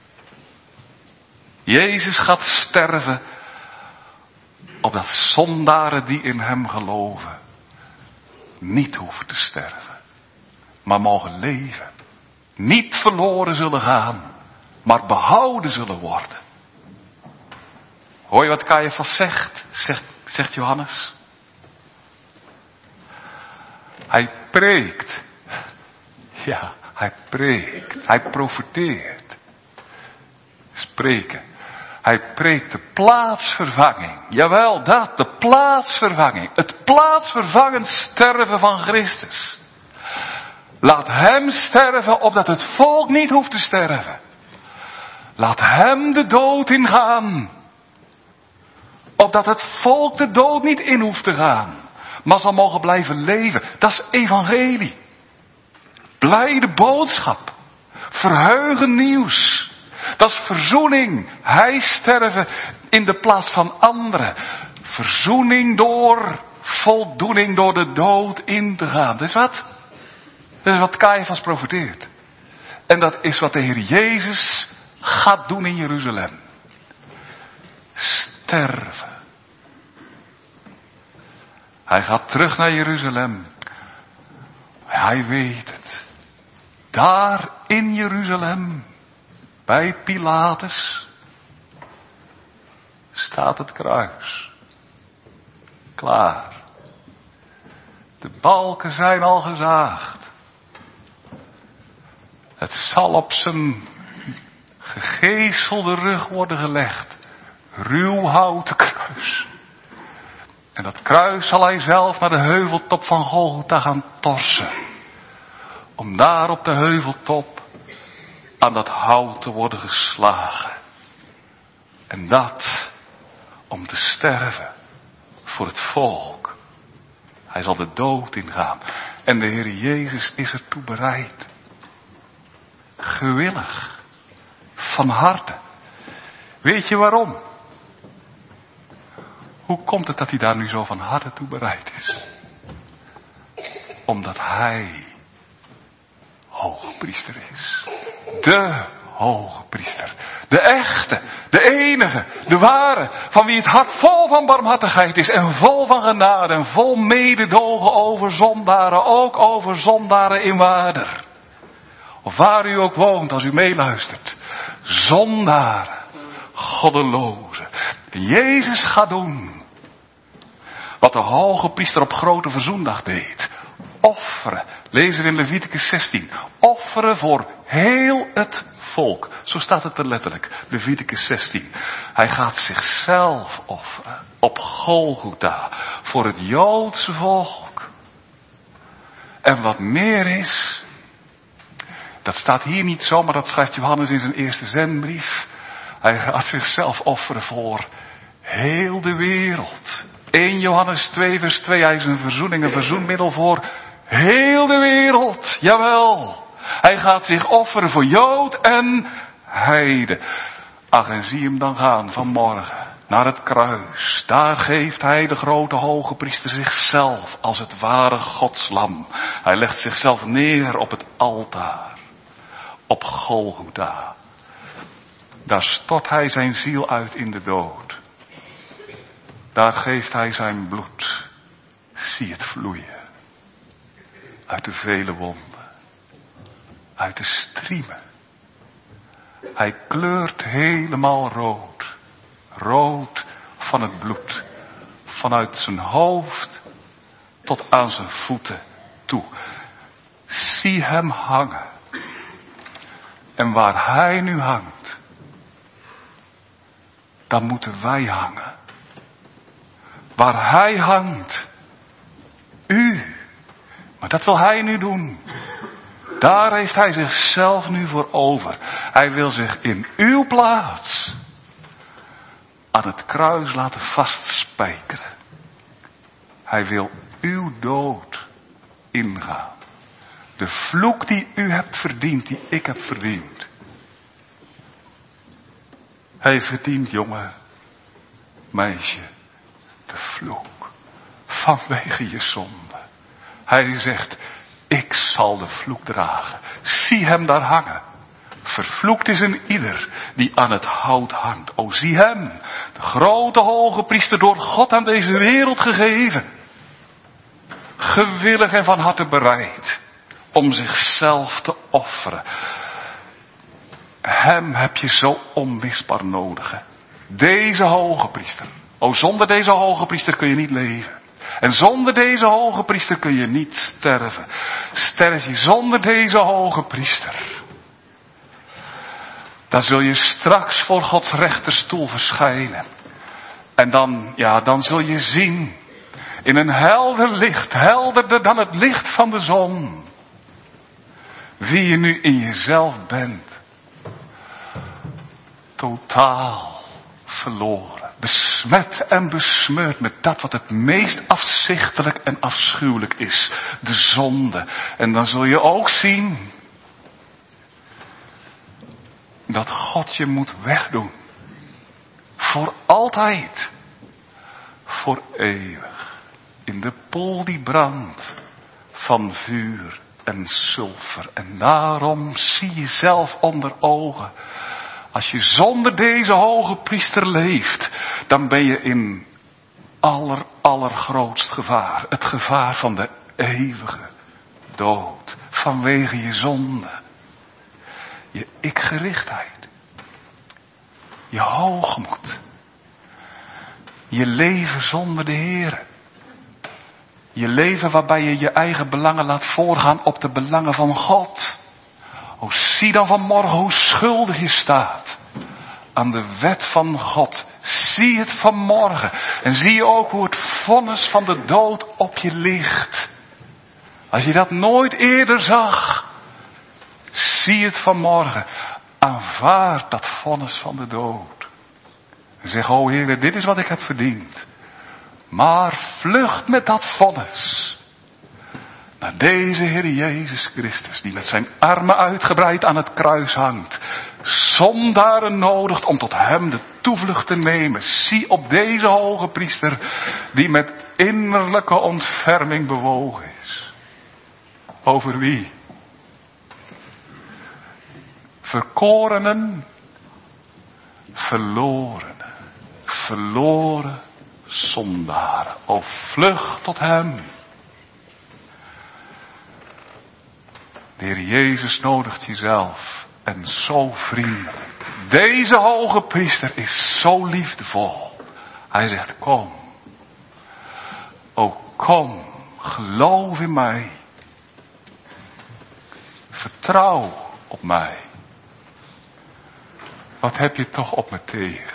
Jezus gaat sterven, opdat zondaren die in hem geloven niet hoeven te sterven, maar mogen leven. Niet verloren zullen gaan, maar behouden zullen worden. Hoor je wat Caiaphas zegt, zegt, zegt Johannes? Hij preekt. Ja, hij preekt. Hij profeteert. Spreken. Hij preekt de plaatsvervanging. Jawel, dat, de plaatsvervanging. Het plaatsvervangend sterven van Christus. Laat hem sterven, opdat het volk niet hoeft te sterven. Laat hem de dood ingaan. Opdat het volk de dood niet in hoeft te gaan. Maar zal mogen blijven leven. Dat is evangelie. Blijde boodschap. Verheugend nieuws. Dat is verzoening. Hij sterven in de plaats van anderen. Verzoening door voldoening door de dood in te gaan. Dat is wat? Dat is wat Caiaphas profeteert. En dat is wat de Heer Jezus gaat doen in Jeruzalem. Sterven. Hij gaat terug naar Jeruzalem. Hij weet het. Daar in Jeruzalem, bij Pilatus, staat het kruis. Klaar. De balken zijn al gezaagd. Het zal op zijn gegezelde rug worden gelegd. Ruw houten kruis. En dat kruis zal hij zelf naar de heuveltop van Golgotha gaan torsen. Om daar op de heuveltop aan dat hout te worden geslagen. En dat om te sterven voor het volk. Hij zal de dood ingaan. En de Heer Jezus is ertoe bereid. Gewillig. Van harte. Weet je waarom? Hoe komt het dat hij daar nu zo van harte toe bereid is? Omdat hij hoge priester is. De hoge priester. De echte, de enige, de ware, van wie het hart vol van barmhartigheid is en vol van genade en vol mededogen over zondaren, ook over zondaren in Waarder. Of waar u ook woont als u meeluistert. Zondaren, goddelozen. Jezus gaat doen wat de hoge priester op grote verzoendag deed. Offeren, lezen we in Leviticus zestien. Offeren voor heel het volk. Zo staat het er letterlijk. Leviticus zestien. Hij gaat zichzelf offeren. Op Golgotha. Voor het Joodse volk. En wat meer is. Dat staat hier niet zo, maar dat schrijft Johannes in zijn eerste zendbrief. Hij gaat zichzelf offeren voor heel de wereld. eerste Johannes twee vers twee. Hij is een verzoening, een verzoenmiddel voor heel de wereld. Jawel. Hij gaat zich offeren voor Jood en heide. Ach, en zie hem dan gaan vanmorgen naar het kruis. Daar geeft hij, de grote hoge priester, zichzelf als het ware Godslam. Hij legt zichzelf neer op het altaar. Op Golgotha. Daar stort hij zijn ziel uit in de dood. Daar geeft hij zijn bloed. Zie het vloeien. Uit de vele wonden. Uit de striemen. Hij kleurt helemaal rood. Rood van het bloed. Vanuit zijn hoofd tot aan zijn voeten toe. Zie hem hangen. En waar hij nu hangt, dan moeten wij hangen. Waar hij hangt, u. Maar dat wil hij nu doen. Daar heeft hij zichzelf nu voor over. Hij wil zich in uw plaats aan het kruis laten vastspijkeren. Hij wil uw dood ingaan. De vloek die u hebt verdiend, die ik heb verdiend. Hij verdient, jongen, meisje, de vloek vanwege je zonde. Hij zegt, ik zal de vloek dragen. Zie hem daar hangen. Vervloekt is een ieder die aan het hout hangt. O, zie hem, de grote hoge priester, door God aan deze wereld gegeven. Gewillig en van harte bereid om zichzelf te offeren. Hem heb je zo onmisbaar nodig. Hè? Deze hoge priester. O, zonder deze hoge priester kun je niet leven. En zonder deze hoge priester kun je niet sterven. Sterf je zonder deze hoge priester, dan zul je straks voor Gods rechterstoel verschijnen. En dan, ja, dan zul je zien, in een helder licht, helderder dan het licht van de zon, wie je nu in jezelf bent. Totaal verloren. Besmet en besmeurd met dat wat het meest afzichtelijk en afschuwelijk is. De zonde. En dan zul je ook zien dat God je moet wegdoen. Voor altijd. Voor eeuwig. In de poel die brandt van vuur en sulfer. En daarom zie je zelf onder ogen. Als je zonder deze hoge priester leeft, dan ben je in aller, allergrootst gevaar. Het gevaar van de eeuwige dood. Vanwege je zonde. Je ikgerichtheid. Je hoogmoed. Je leven zonder de Heer. Je leven waarbij je je eigen belangen laat voorgaan op de belangen van God. O, zie dan vanmorgen hoe schuldig je staat aan de wet van God. Zie het vanmorgen. En zie je ook hoe het vonnis van de dood op je ligt. Als je dat nooit eerder zag, zie het vanmorgen. Aanvaard dat vonnis van de dood. En zeg, o Heer, dit is wat ik heb verdiend. Maar vlucht met dat vonnis naar deze Heer Jezus Christus, die met zijn armen uitgebreid aan het kruis hangt. Zondaren nodigt om tot hem de toevlucht te nemen. Zie op deze hoge priester, die met innerlijke ontferming bewogen is. Over wie? verkorenen, verlorenen, verloren zondaren. O vlucht tot hem. De Heer Jezus nodigt jezelf en zo vriendelijk. Deze hoge priester is zo liefdevol. Hij zegt kom. O kom, geloof in mij. Vertrouw op mij. Wat heb je toch op me tegen?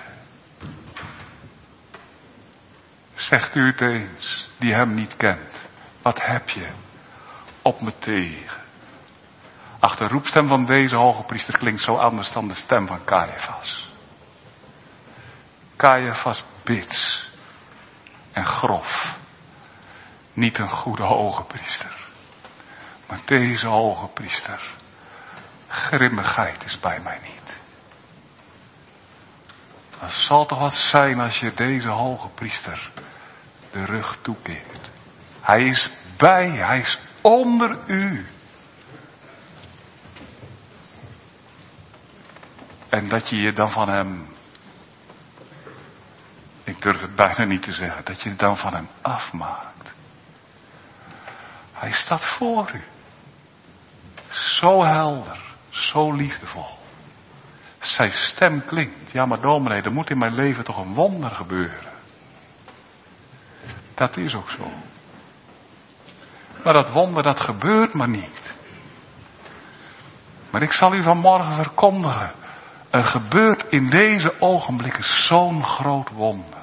Zegt u het eens, die hem niet kent. Wat heb je op me tegen? Ach, de roepstem van deze hoge priester klinkt zo anders dan de stem van Caiaphas. Caiaphas bits en grof. Niet een goede hoge priester. Maar deze hoge priester, grimmigheid is bij mij niet. Dat zal toch wat zijn als je deze hoge priester de rug toekeert. Hij is bij, hij is onder u. En dat je je dan van hem, ik durf het bijna niet te zeggen, dat je het dan van hem afmaakt. Hij staat voor u. Zo helder, zo liefdevol. Zijn stem klinkt. Ja, maar dominee, er moet in mijn leven toch een wonder gebeuren. Dat is ook zo. Maar dat wonder, dat gebeurt maar niet. Maar ik zal u vanmorgen verkondigen. Er gebeurt in deze ogenblikken zo'n groot wonder.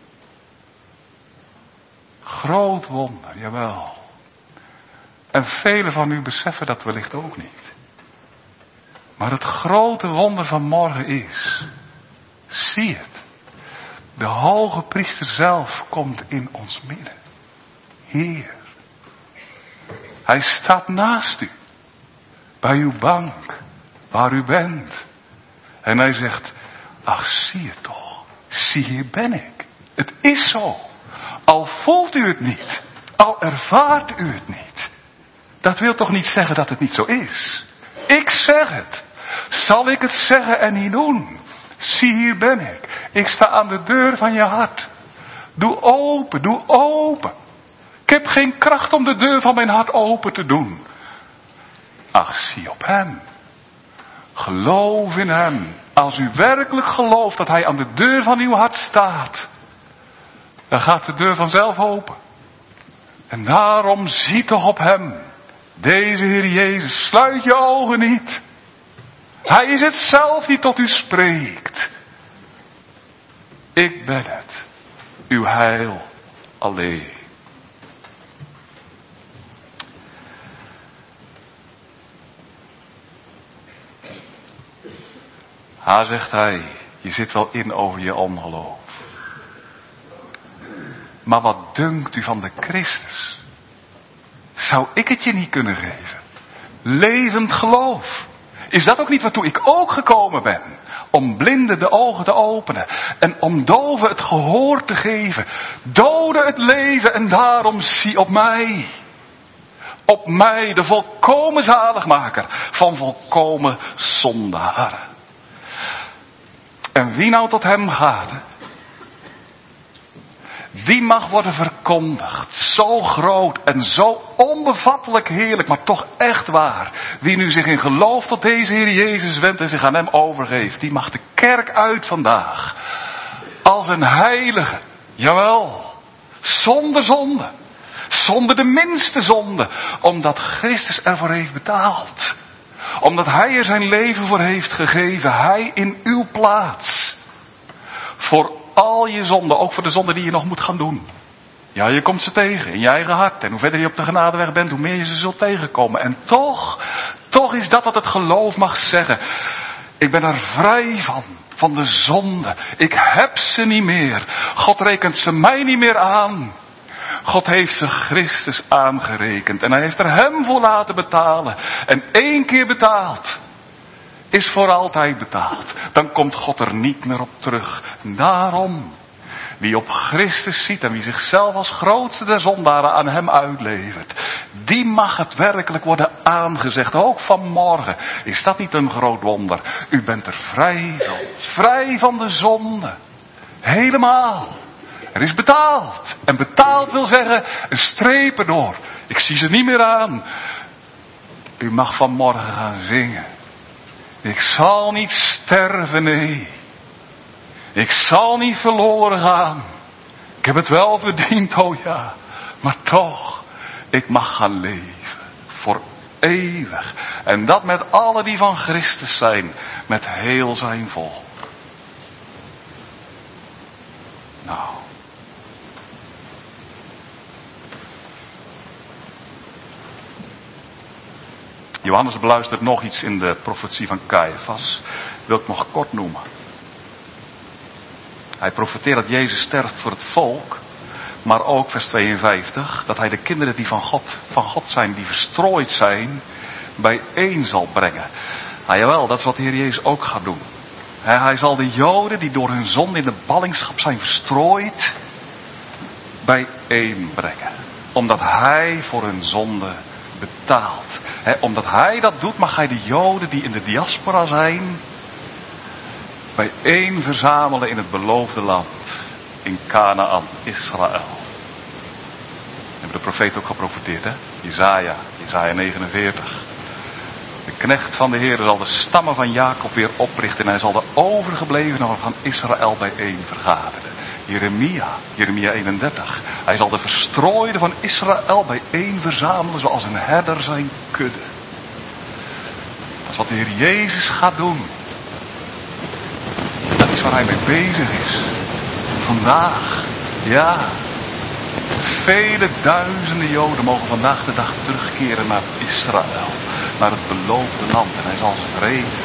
Groot wonder, jawel. En velen van u beseffen dat wellicht ook niet. Maar het grote wonder van morgen is, zie het. De hoge priester zelf komt in ons midden. Heer. Hij staat naast u. Bij uw bank. Waar u bent. En hij zegt, ach zie het toch. Zie hier ben ik. Het is zo. Al voelt u het niet. Al ervaart u het niet. Dat wil toch niet zeggen dat het niet zo is. Ik zeg het. Zal ik het zeggen en niet doen? Zie hier ben ik. Ik sta aan de deur van je hart. Doe open, doe open. Ik heb geen kracht om de deur van mijn hart open te doen. Ach, zie op hem. Geloof in hem. Als u werkelijk gelooft dat hij aan de deur van uw hart staat, dan gaat de deur vanzelf open. En daarom zie toch op hem. Deze Heer Jezus, sluit je ogen niet. Hij is het zelf die tot u spreekt. Ik ben het, uw heil alleen. Ha, zegt hij, je zit wel in over je ongeloof. Maar wat dunkt u van de Christus? Zou ik het je niet kunnen geven? Levend geloof. Is dat ook niet waartoe ik ook gekomen ben? Om blinden de ogen te openen. En om doven het gehoor te geven. Doden het leven en daarom zie op mij. Op mij, de volkomen zaligmaker van volkomen zondaren. En wie nou tot hem gaat, die mag worden verkondigd. Zo groot en zo onbevattelijk heerlijk, maar toch echt waar. Wie nu zich in geloof tot deze Heer Jezus wendt en zich aan hem overgeeft, die mag de kerk uit vandaag. Als een heilige, jawel, zonder zonde. Zonder de minste zonde, omdat Christus ervoor heeft betaald. Omdat hij er zijn leven voor heeft gegeven, hij in uw plaats. Voor al je zonden, ook voor de zonden die je nog moet gaan doen. Ja, je komt ze tegen in je eigen hart. En hoe verder je op de genadeweg bent, hoe meer je ze zult tegenkomen. En toch, toch is dat wat het geloof mag zeggen. Ik ben er vrij van, van de zonde. Ik heb ze niet meer. God rekent ze mij niet meer aan. God heeft ze Christus aangerekend. En hij heeft er hem voor laten betalen. En één keer betaald is voor altijd betaald. Dan komt God er niet meer op terug. Daarom, Wie op Christus ziet en wie zichzelf als grootste der zondaren aan hem uitlevert, die mag het werkelijk worden aangezegd. Ook vanmorgen. Is dat niet een groot wonder? U bent er vrij van. Vrij van de zonde. Helemaal. Er is betaald. En betaald wil zeggen, een streep erdoor. Ik zie ze niet meer aan. U mag vanmorgen gaan zingen. Ik zal niet sterven, nee. Ik zal niet verloren gaan. Ik heb het wel verdiend, oh ja. Maar toch, ik mag gaan leven. Voor eeuwig. En dat met alle die van Christus zijn. Met heel zijn volk. Nou. Johannes beluistert nog iets in de profetie van Caiaphas. Wil ik nog kort noemen. Hij profeteert dat Jezus sterft voor het volk. Maar ook vers tweeënvijftig. Dat hij de kinderen die van God, van God zijn. Die verstrooid zijn. Bijeen zal brengen. Nou jawel, dat is wat de Heer Jezus ook gaat doen. Hij zal de Joden die door hun zonde in de ballingschap zijn verstrooid. Bijeen brengen. Omdat hij voor hun zonde betaalt. He, omdat hij dat doet, mag hij de Joden die in de diaspora zijn bijeen verzamelen in het beloofde land. In Canaan, Israël. Hebben de profeet ook geprofeteerd, hè? Jesaja, Jesaja negenenveertig. De knecht van de Heer zal de stammen van Jacob weer oprichten en hij zal de overgeblevenen van Israël bijeen vergaderen. Jeremia, Jeremia eenendertig. Hij zal de verstrooiden van Israël bijeen verzamelen zoals een herder zijn kudde. Dat is wat de Heer Jezus gaat doen. Dat is waar hij mee bezig is. Vandaag, ja. Vele duizenden Joden mogen vandaag de dag terugkeren naar Israël. Naar het beloofde land en hij zal ze redden.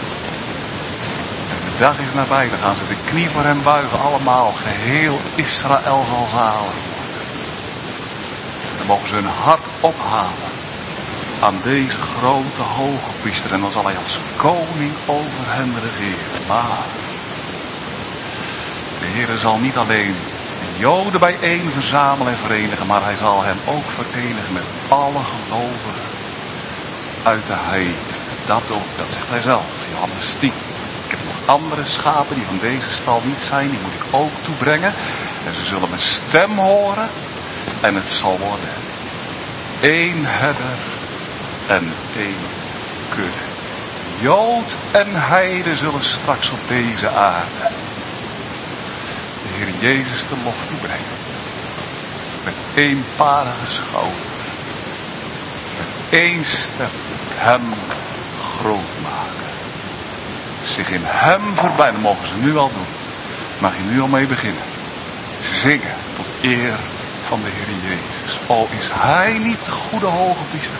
De dag is nabij, dan gaan ze de knie voor hem buigen, allemaal, geheel Israël zal zalig worden. Dan mogen ze hun hart ophalen aan deze grote hoge priester en dan zal hij als koning over hen regeren. Maar de Heer zal niet alleen de Joden bijeen verzamelen en verenigen, maar hij zal hen ook verenigen met alle gelovigen uit de heiden. Dat ook, dat zegt hij zelf, Johannes tien. Ik heb nog andere schapen die van deze stal niet zijn, die moet ik ook toebrengen. En ze zullen mijn stem horen en het zal worden één herder en één kudde. Jood en heide zullen straks op deze aarde de Heer Jezus de lof toebrengen. Met eenparige schouder. Met één stem hem groot maken. Zich in hem verblijden, mogen ze nu al doen. Mag je nu al mee beginnen. Zingen tot eer van de Heer Jezus. O, is hij niet de goede hoge priester?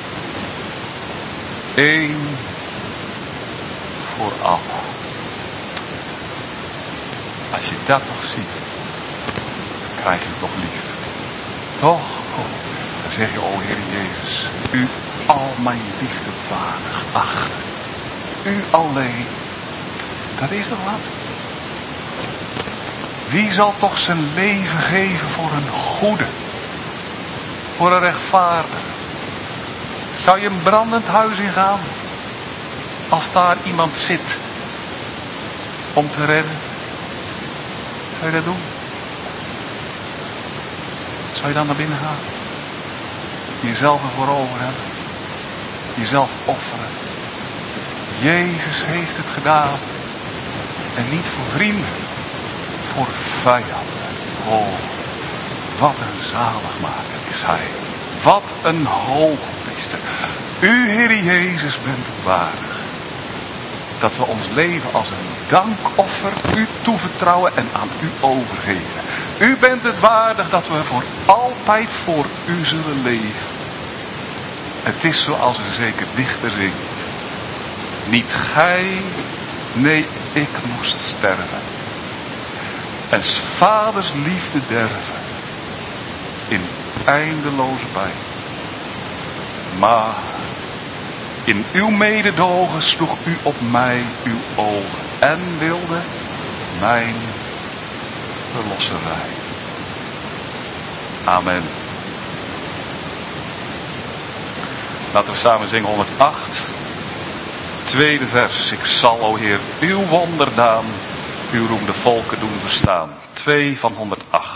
Eén voor allen. Als je dat nog ziet, dan krijg je het toch lief. Toch? Oh, dan zeg je, o Heer Jezus, u al mijn liefde waardig achten. U alleen. Dat is toch wat? Wie zal toch zijn leven geven voor een goede? Voor een rechtvaardige? Zou je een brandend huis ingaan? Als daar iemand zit om te redden? Zou je dat doen? Zou je dan naar binnen gaan? Jezelf ervoor over hebben? Jezelf offeren? Jezus heeft het gedaan. En niet voor vrienden. Voor vijanden. Oh, wat een zaligmaker is hij. Wat een hoogpriester. U, Heer Jezus, bent het waardig. Dat we ons leven als een dankoffer u toevertrouwen en aan u overgeven. U bent het waardig dat we voor altijd voor u zullen leven. Het is zoals een zeker dichter zingt. Niet gij, nee, ik moest sterven. En 's vaders liefde derven. In eindeloze pijn. Maar in uw mededogen sloeg u op mij uw ogen. En wilde mijn verlosserij. Amen. Laten we samen zingen honderdacht. Tweede vers. Ik zal, o Heer, uw wonderdaan, uw roem de volken doen verstaan. Twee van honderdacht.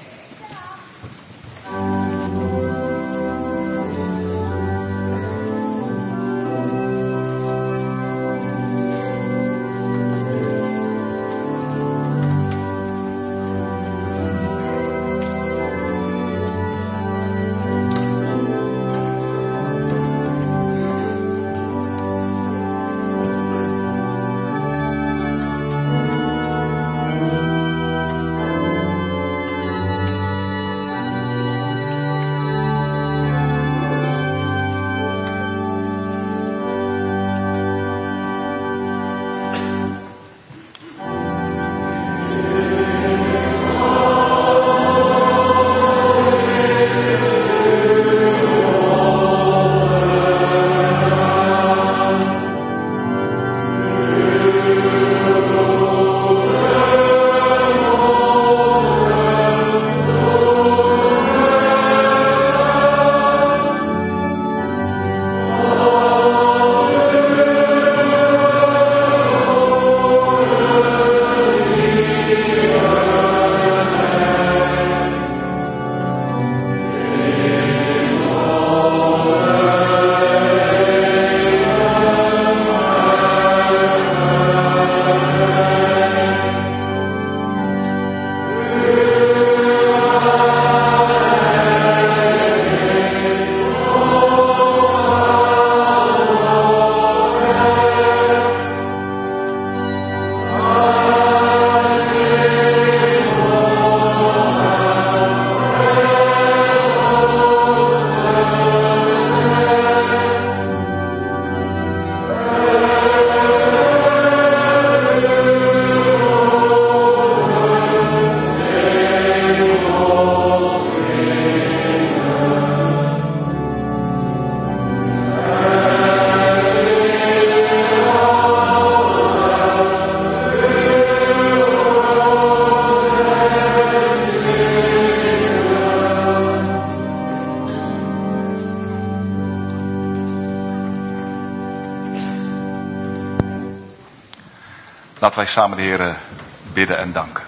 Laten wij samen de Heer bidden en danken.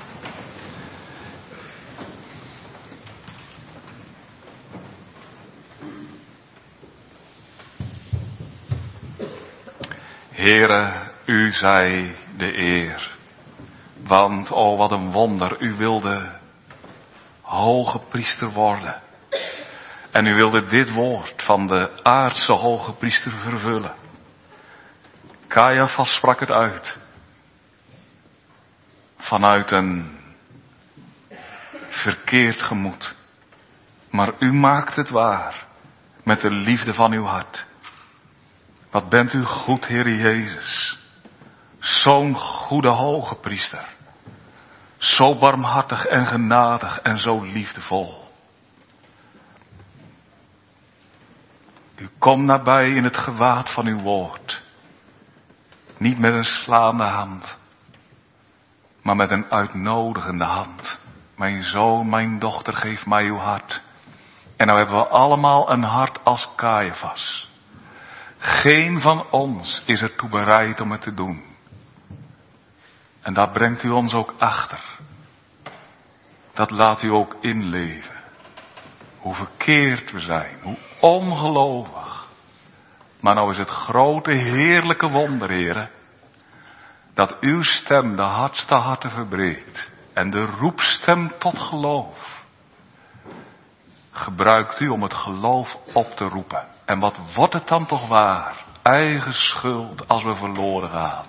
Heere, u zij de eer. Want, o wat een wonder, u wilde hoge priester worden. En u wilde dit woord van de aardse hoge priester vervullen. Caiaphas sprak het uit. Vanuit een verkeerd gemoed. Maar u maakt het waar. Met de liefde van uw hart. Wat bent u goed, Heer Jezus. Zo'n goede hoge priester. Zo barmhartig en genadig en zo liefdevol. U komt nabij in het gewaad van uw woord. Niet met een slaande hand. Maar met een uitnodigende hand. Mijn zoon, mijn dochter, geef mij uw hart. En nou hebben we allemaal een hart als Caiaphas. Geen van ons is ertoe bereid om het te doen. En daar brengt u ons ook achter. Dat laat u ook inleven. Hoe verkeerd we zijn. Hoe ongelovig. Maar nou is het grote heerlijke wonder, Heere. Dat uw stem de hardste harten verbreekt. En de roepstem tot geloof. Gebruikt u om het geloof op te roepen. En wat wordt het dan toch waar? Eigen schuld als we verloren gaan.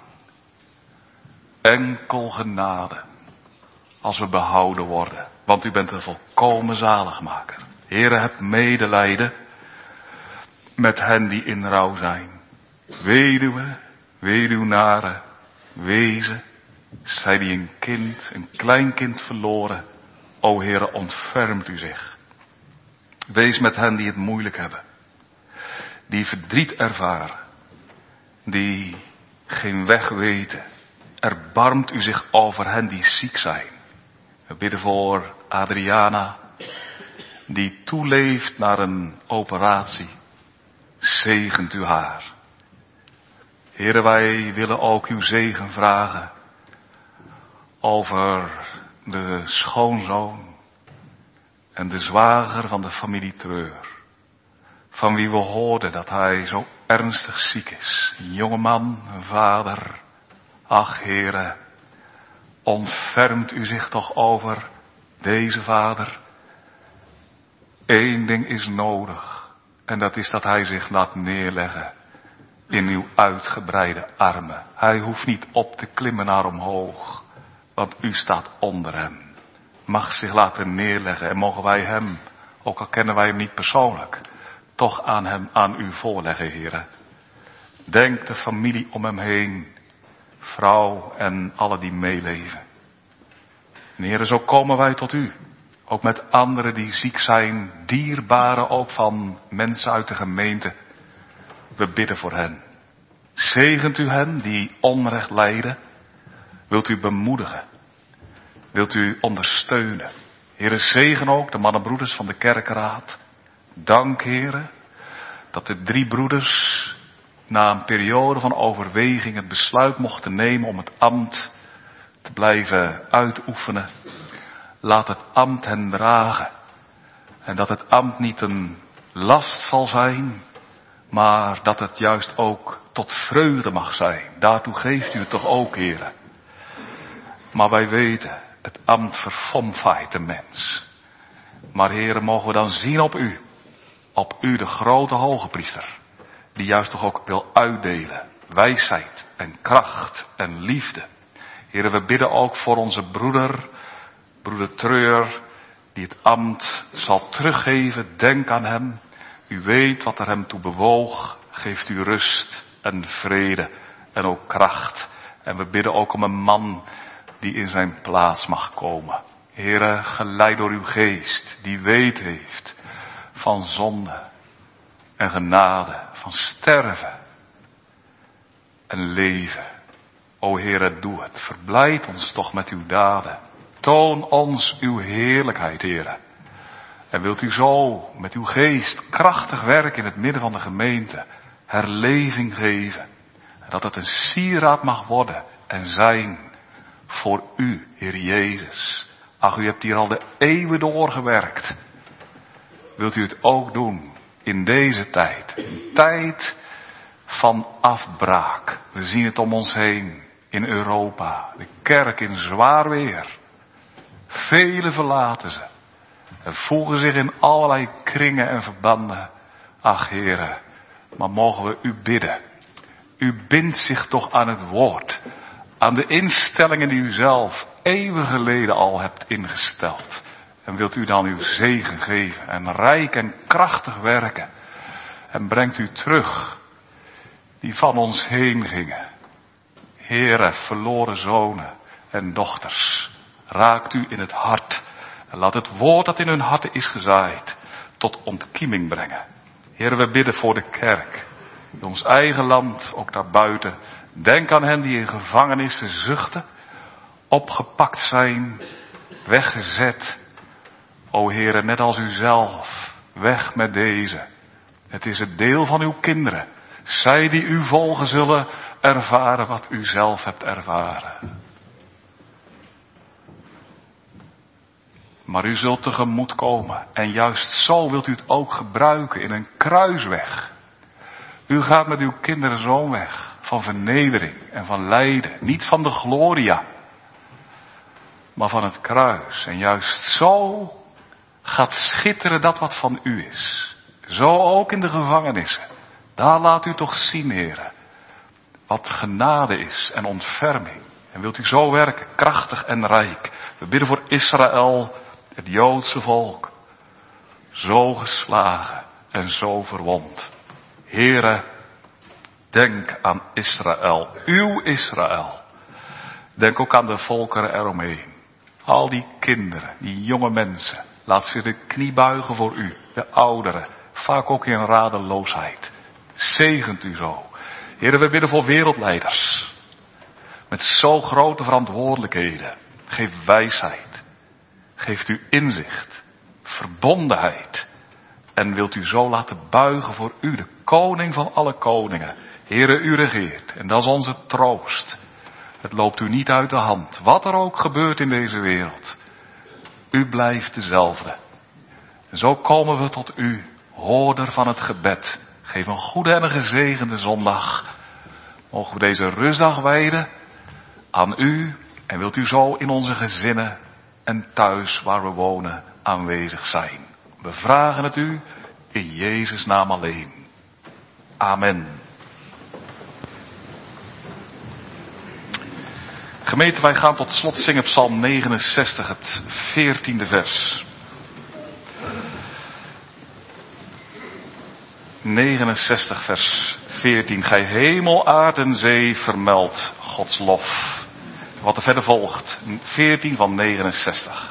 Enkel genade. Als we behouden worden. Want u bent een volkomen zaligmaker. Heere, heb medelijden. Met hen die in rouw zijn. Weduwe, weduwnaren, wezen. Zij die een kind, een kleinkind verloren. O Heere, ontfermt u zich. Wees met hen die het moeilijk hebben. Die verdriet ervaren. Die geen weg weten. Erbarmt u zich over hen die ziek zijn. We bidden voor Adriana, die toeleeft naar een operatie. Zegent u haar. Heren, wij willen ook uw zegen vragen over de schoonzoon en de zwager van de familie Treur, van wie we hoorden dat hij zo ernstig ziek is. Een jongeman, een vader. Ach, Heren, ontfermt u zich toch over deze vader. Eén ding is nodig, en dat is dat hij zich laat neerleggen in uw uitgebreide armen. Hij hoeft niet op te klimmen naar omhoog, want u staat onder hem. Mag zich laten neerleggen en mogen wij hem, ook al kennen wij hem niet persoonlijk, toch aan hem, aan u voorleggen, Heren. Denk de familie om hem heen, vrouw en alle die meeleven. En Heren, zo komen wij tot u. Ook met anderen die ziek zijn, dierbaren ook van mensen uit de gemeente. We bidden voor hen. Zegent u hen die onrecht lijden. Wilt u bemoedigen. Wilt u ondersteunen. Heren, zegen ook de mannenbroeders van de kerkraad. Dank, Heren, dat de drie broeders na een periode van overweging het besluit mochten nemen om het ambt te blijven uitoefenen. Laat het ambt hen dragen. En dat het ambt niet een last zal zijn, maar dat het juist ook tot vreugde mag zijn. Daartoe geeft u het toch ook, Heren. Maar wij weten, het ambt verfomfaait de mens. Maar Heren, mogen we dan zien op u. Op u, de grote hogepriester. Die juist toch ook wil uitdelen. Wijsheid en kracht en liefde. Heren, we bidden ook voor onze broeder, broeder Treur, die het ambt zal teruggeven. Denk aan hem. U weet wat er hem toe bewoog. Geeft u rust en vrede en ook kracht. En we bidden ook om een man die in zijn plaats mag komen. Heren, geleid door uw geest, die weet heeft van zonde en genade, van sterven en leven. O Heere, doe het. Verblijd ons toch met uw daden. Toon ons uw heerlijkheid, Heere. En wilt u zo met uw geest krachtig werken in het midden van de gemeente, herleving geven. En dat het een sieraad mag worden en zijn voor u, Heer Jezus. Ach, u hebt hier al de eeuwen doorgewerkt. Wilt u het ook doen in deze tijd? Een tijd van afbraak. We zien het om ons heen in Europa. De kerk in zwaar weer. Velen verlaten ze. En voegen zich in allerlei kringen en verbanden. Ach, Heere, maar mogen we u bidden. U bindt zich toch aan het woord. Aan de instellingen die u zelf eeuwen geleden al hebt ingesteld. En wilt u dan uw zegen geven en rijk en krachtig werken. En brengt u terug die van ons heen gingen. Heere, verloren zonen en dochters. Raakt u in het hart. En laat het woord dat in hun harten is gezaaid tot ontkieming brengen. Heere, we bidden voor de kerk. In ons eigen land, ook daarbuiten. Denk aan hen die in gevangenissen zuchten. Opgepakt zijn. Weggezet. O Heere, net als u zelf. Weg met deze. Het is het deel van uw kinderen. Zij die u volgen zullen ervaren wat u zelf hebt ervaren. Maar u zult tegemoet komen. En juist zo wilt u het ook gebruiken in een kruisweg. U gaat met uw kinderen zo'n weg van vernedering en van lijden. Niet van de gloria, maar van het kruis. En juist zo gaat schitteren dat wat van u is. Zo ook in de gevangenissen. Daar laat u toch zien, Heere, wat genade is en ontferming. En wilt u zo werken, krachtig en rijk. We bidden voor Israël, het Joodse volk. Zo geslagen en zo verwond. Heere, denk aan Israël, uw Israël. Denk ook aan de volkeren eromheen. Al die kinderen, die jonge mensen. Laat ze de knie buigen voor u, de ouderen. Vaak ook in radeloosheid. Zegent u zo. Heere, we bidden voor wereldleiders. Met zo grote verantwoordelijkheden. Geef wijsheid. geeft u inzicht, verbondenheid. En wilt u zo laten buigen voor u, de koning van alle koningen. Heere, u regeert. En dat is onze troost. Het loopt u niet uit de hand. Wat er ook gebeurt in deze wereld. U blijft dezelfde. En zo komen we tot u, hoorder van het gebed. Geef een goede en een gezegende zondag. Mogen we deze rustdag wijden aan u. En wilt u zo in onze gezinnen en thuis waar we wonen aanwezig zijn. We vragen het u in Jezus' naam alleen. Amen. Gemeente, wij gaan tot slot zingen Psalm negenenzestig, het veertiende vers. negenenzestig vers veertien. Gij hemel, aard en zee vermeld Gods lof. Wat er verder volgt. veertien van negenenzestig.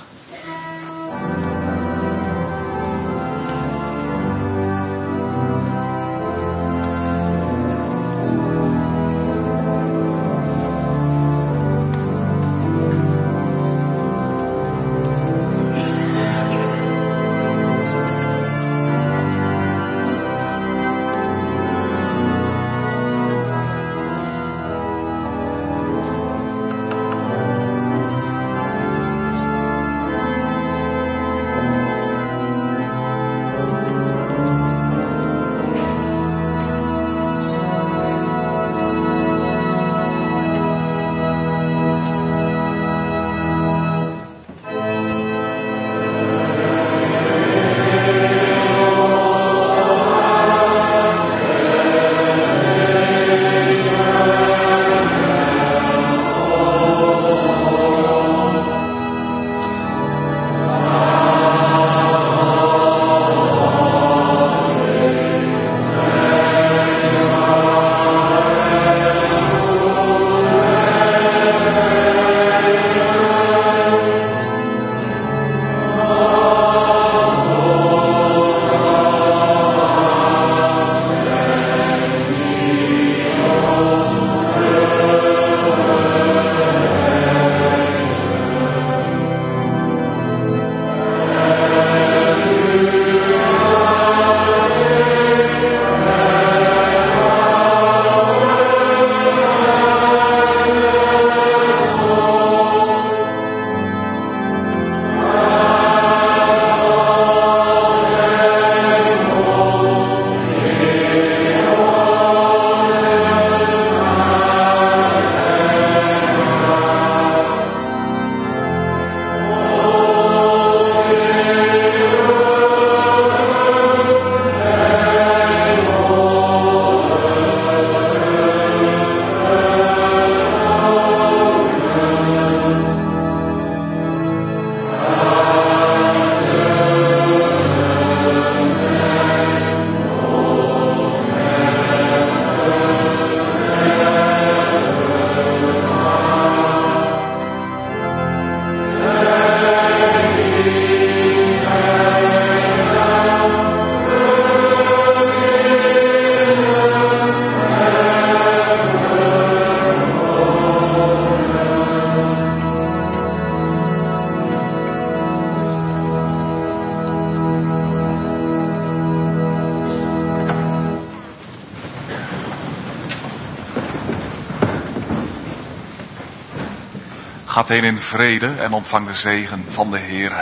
Gaat heen in vrede en ontvang de zegen van de Heere.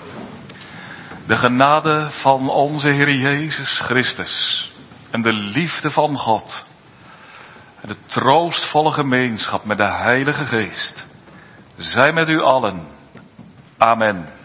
De genade van onze Heer Jezus Christus en de liefde van God en de troostvolle gemeenschap met de Heilige Geest zij met u allen. Amen.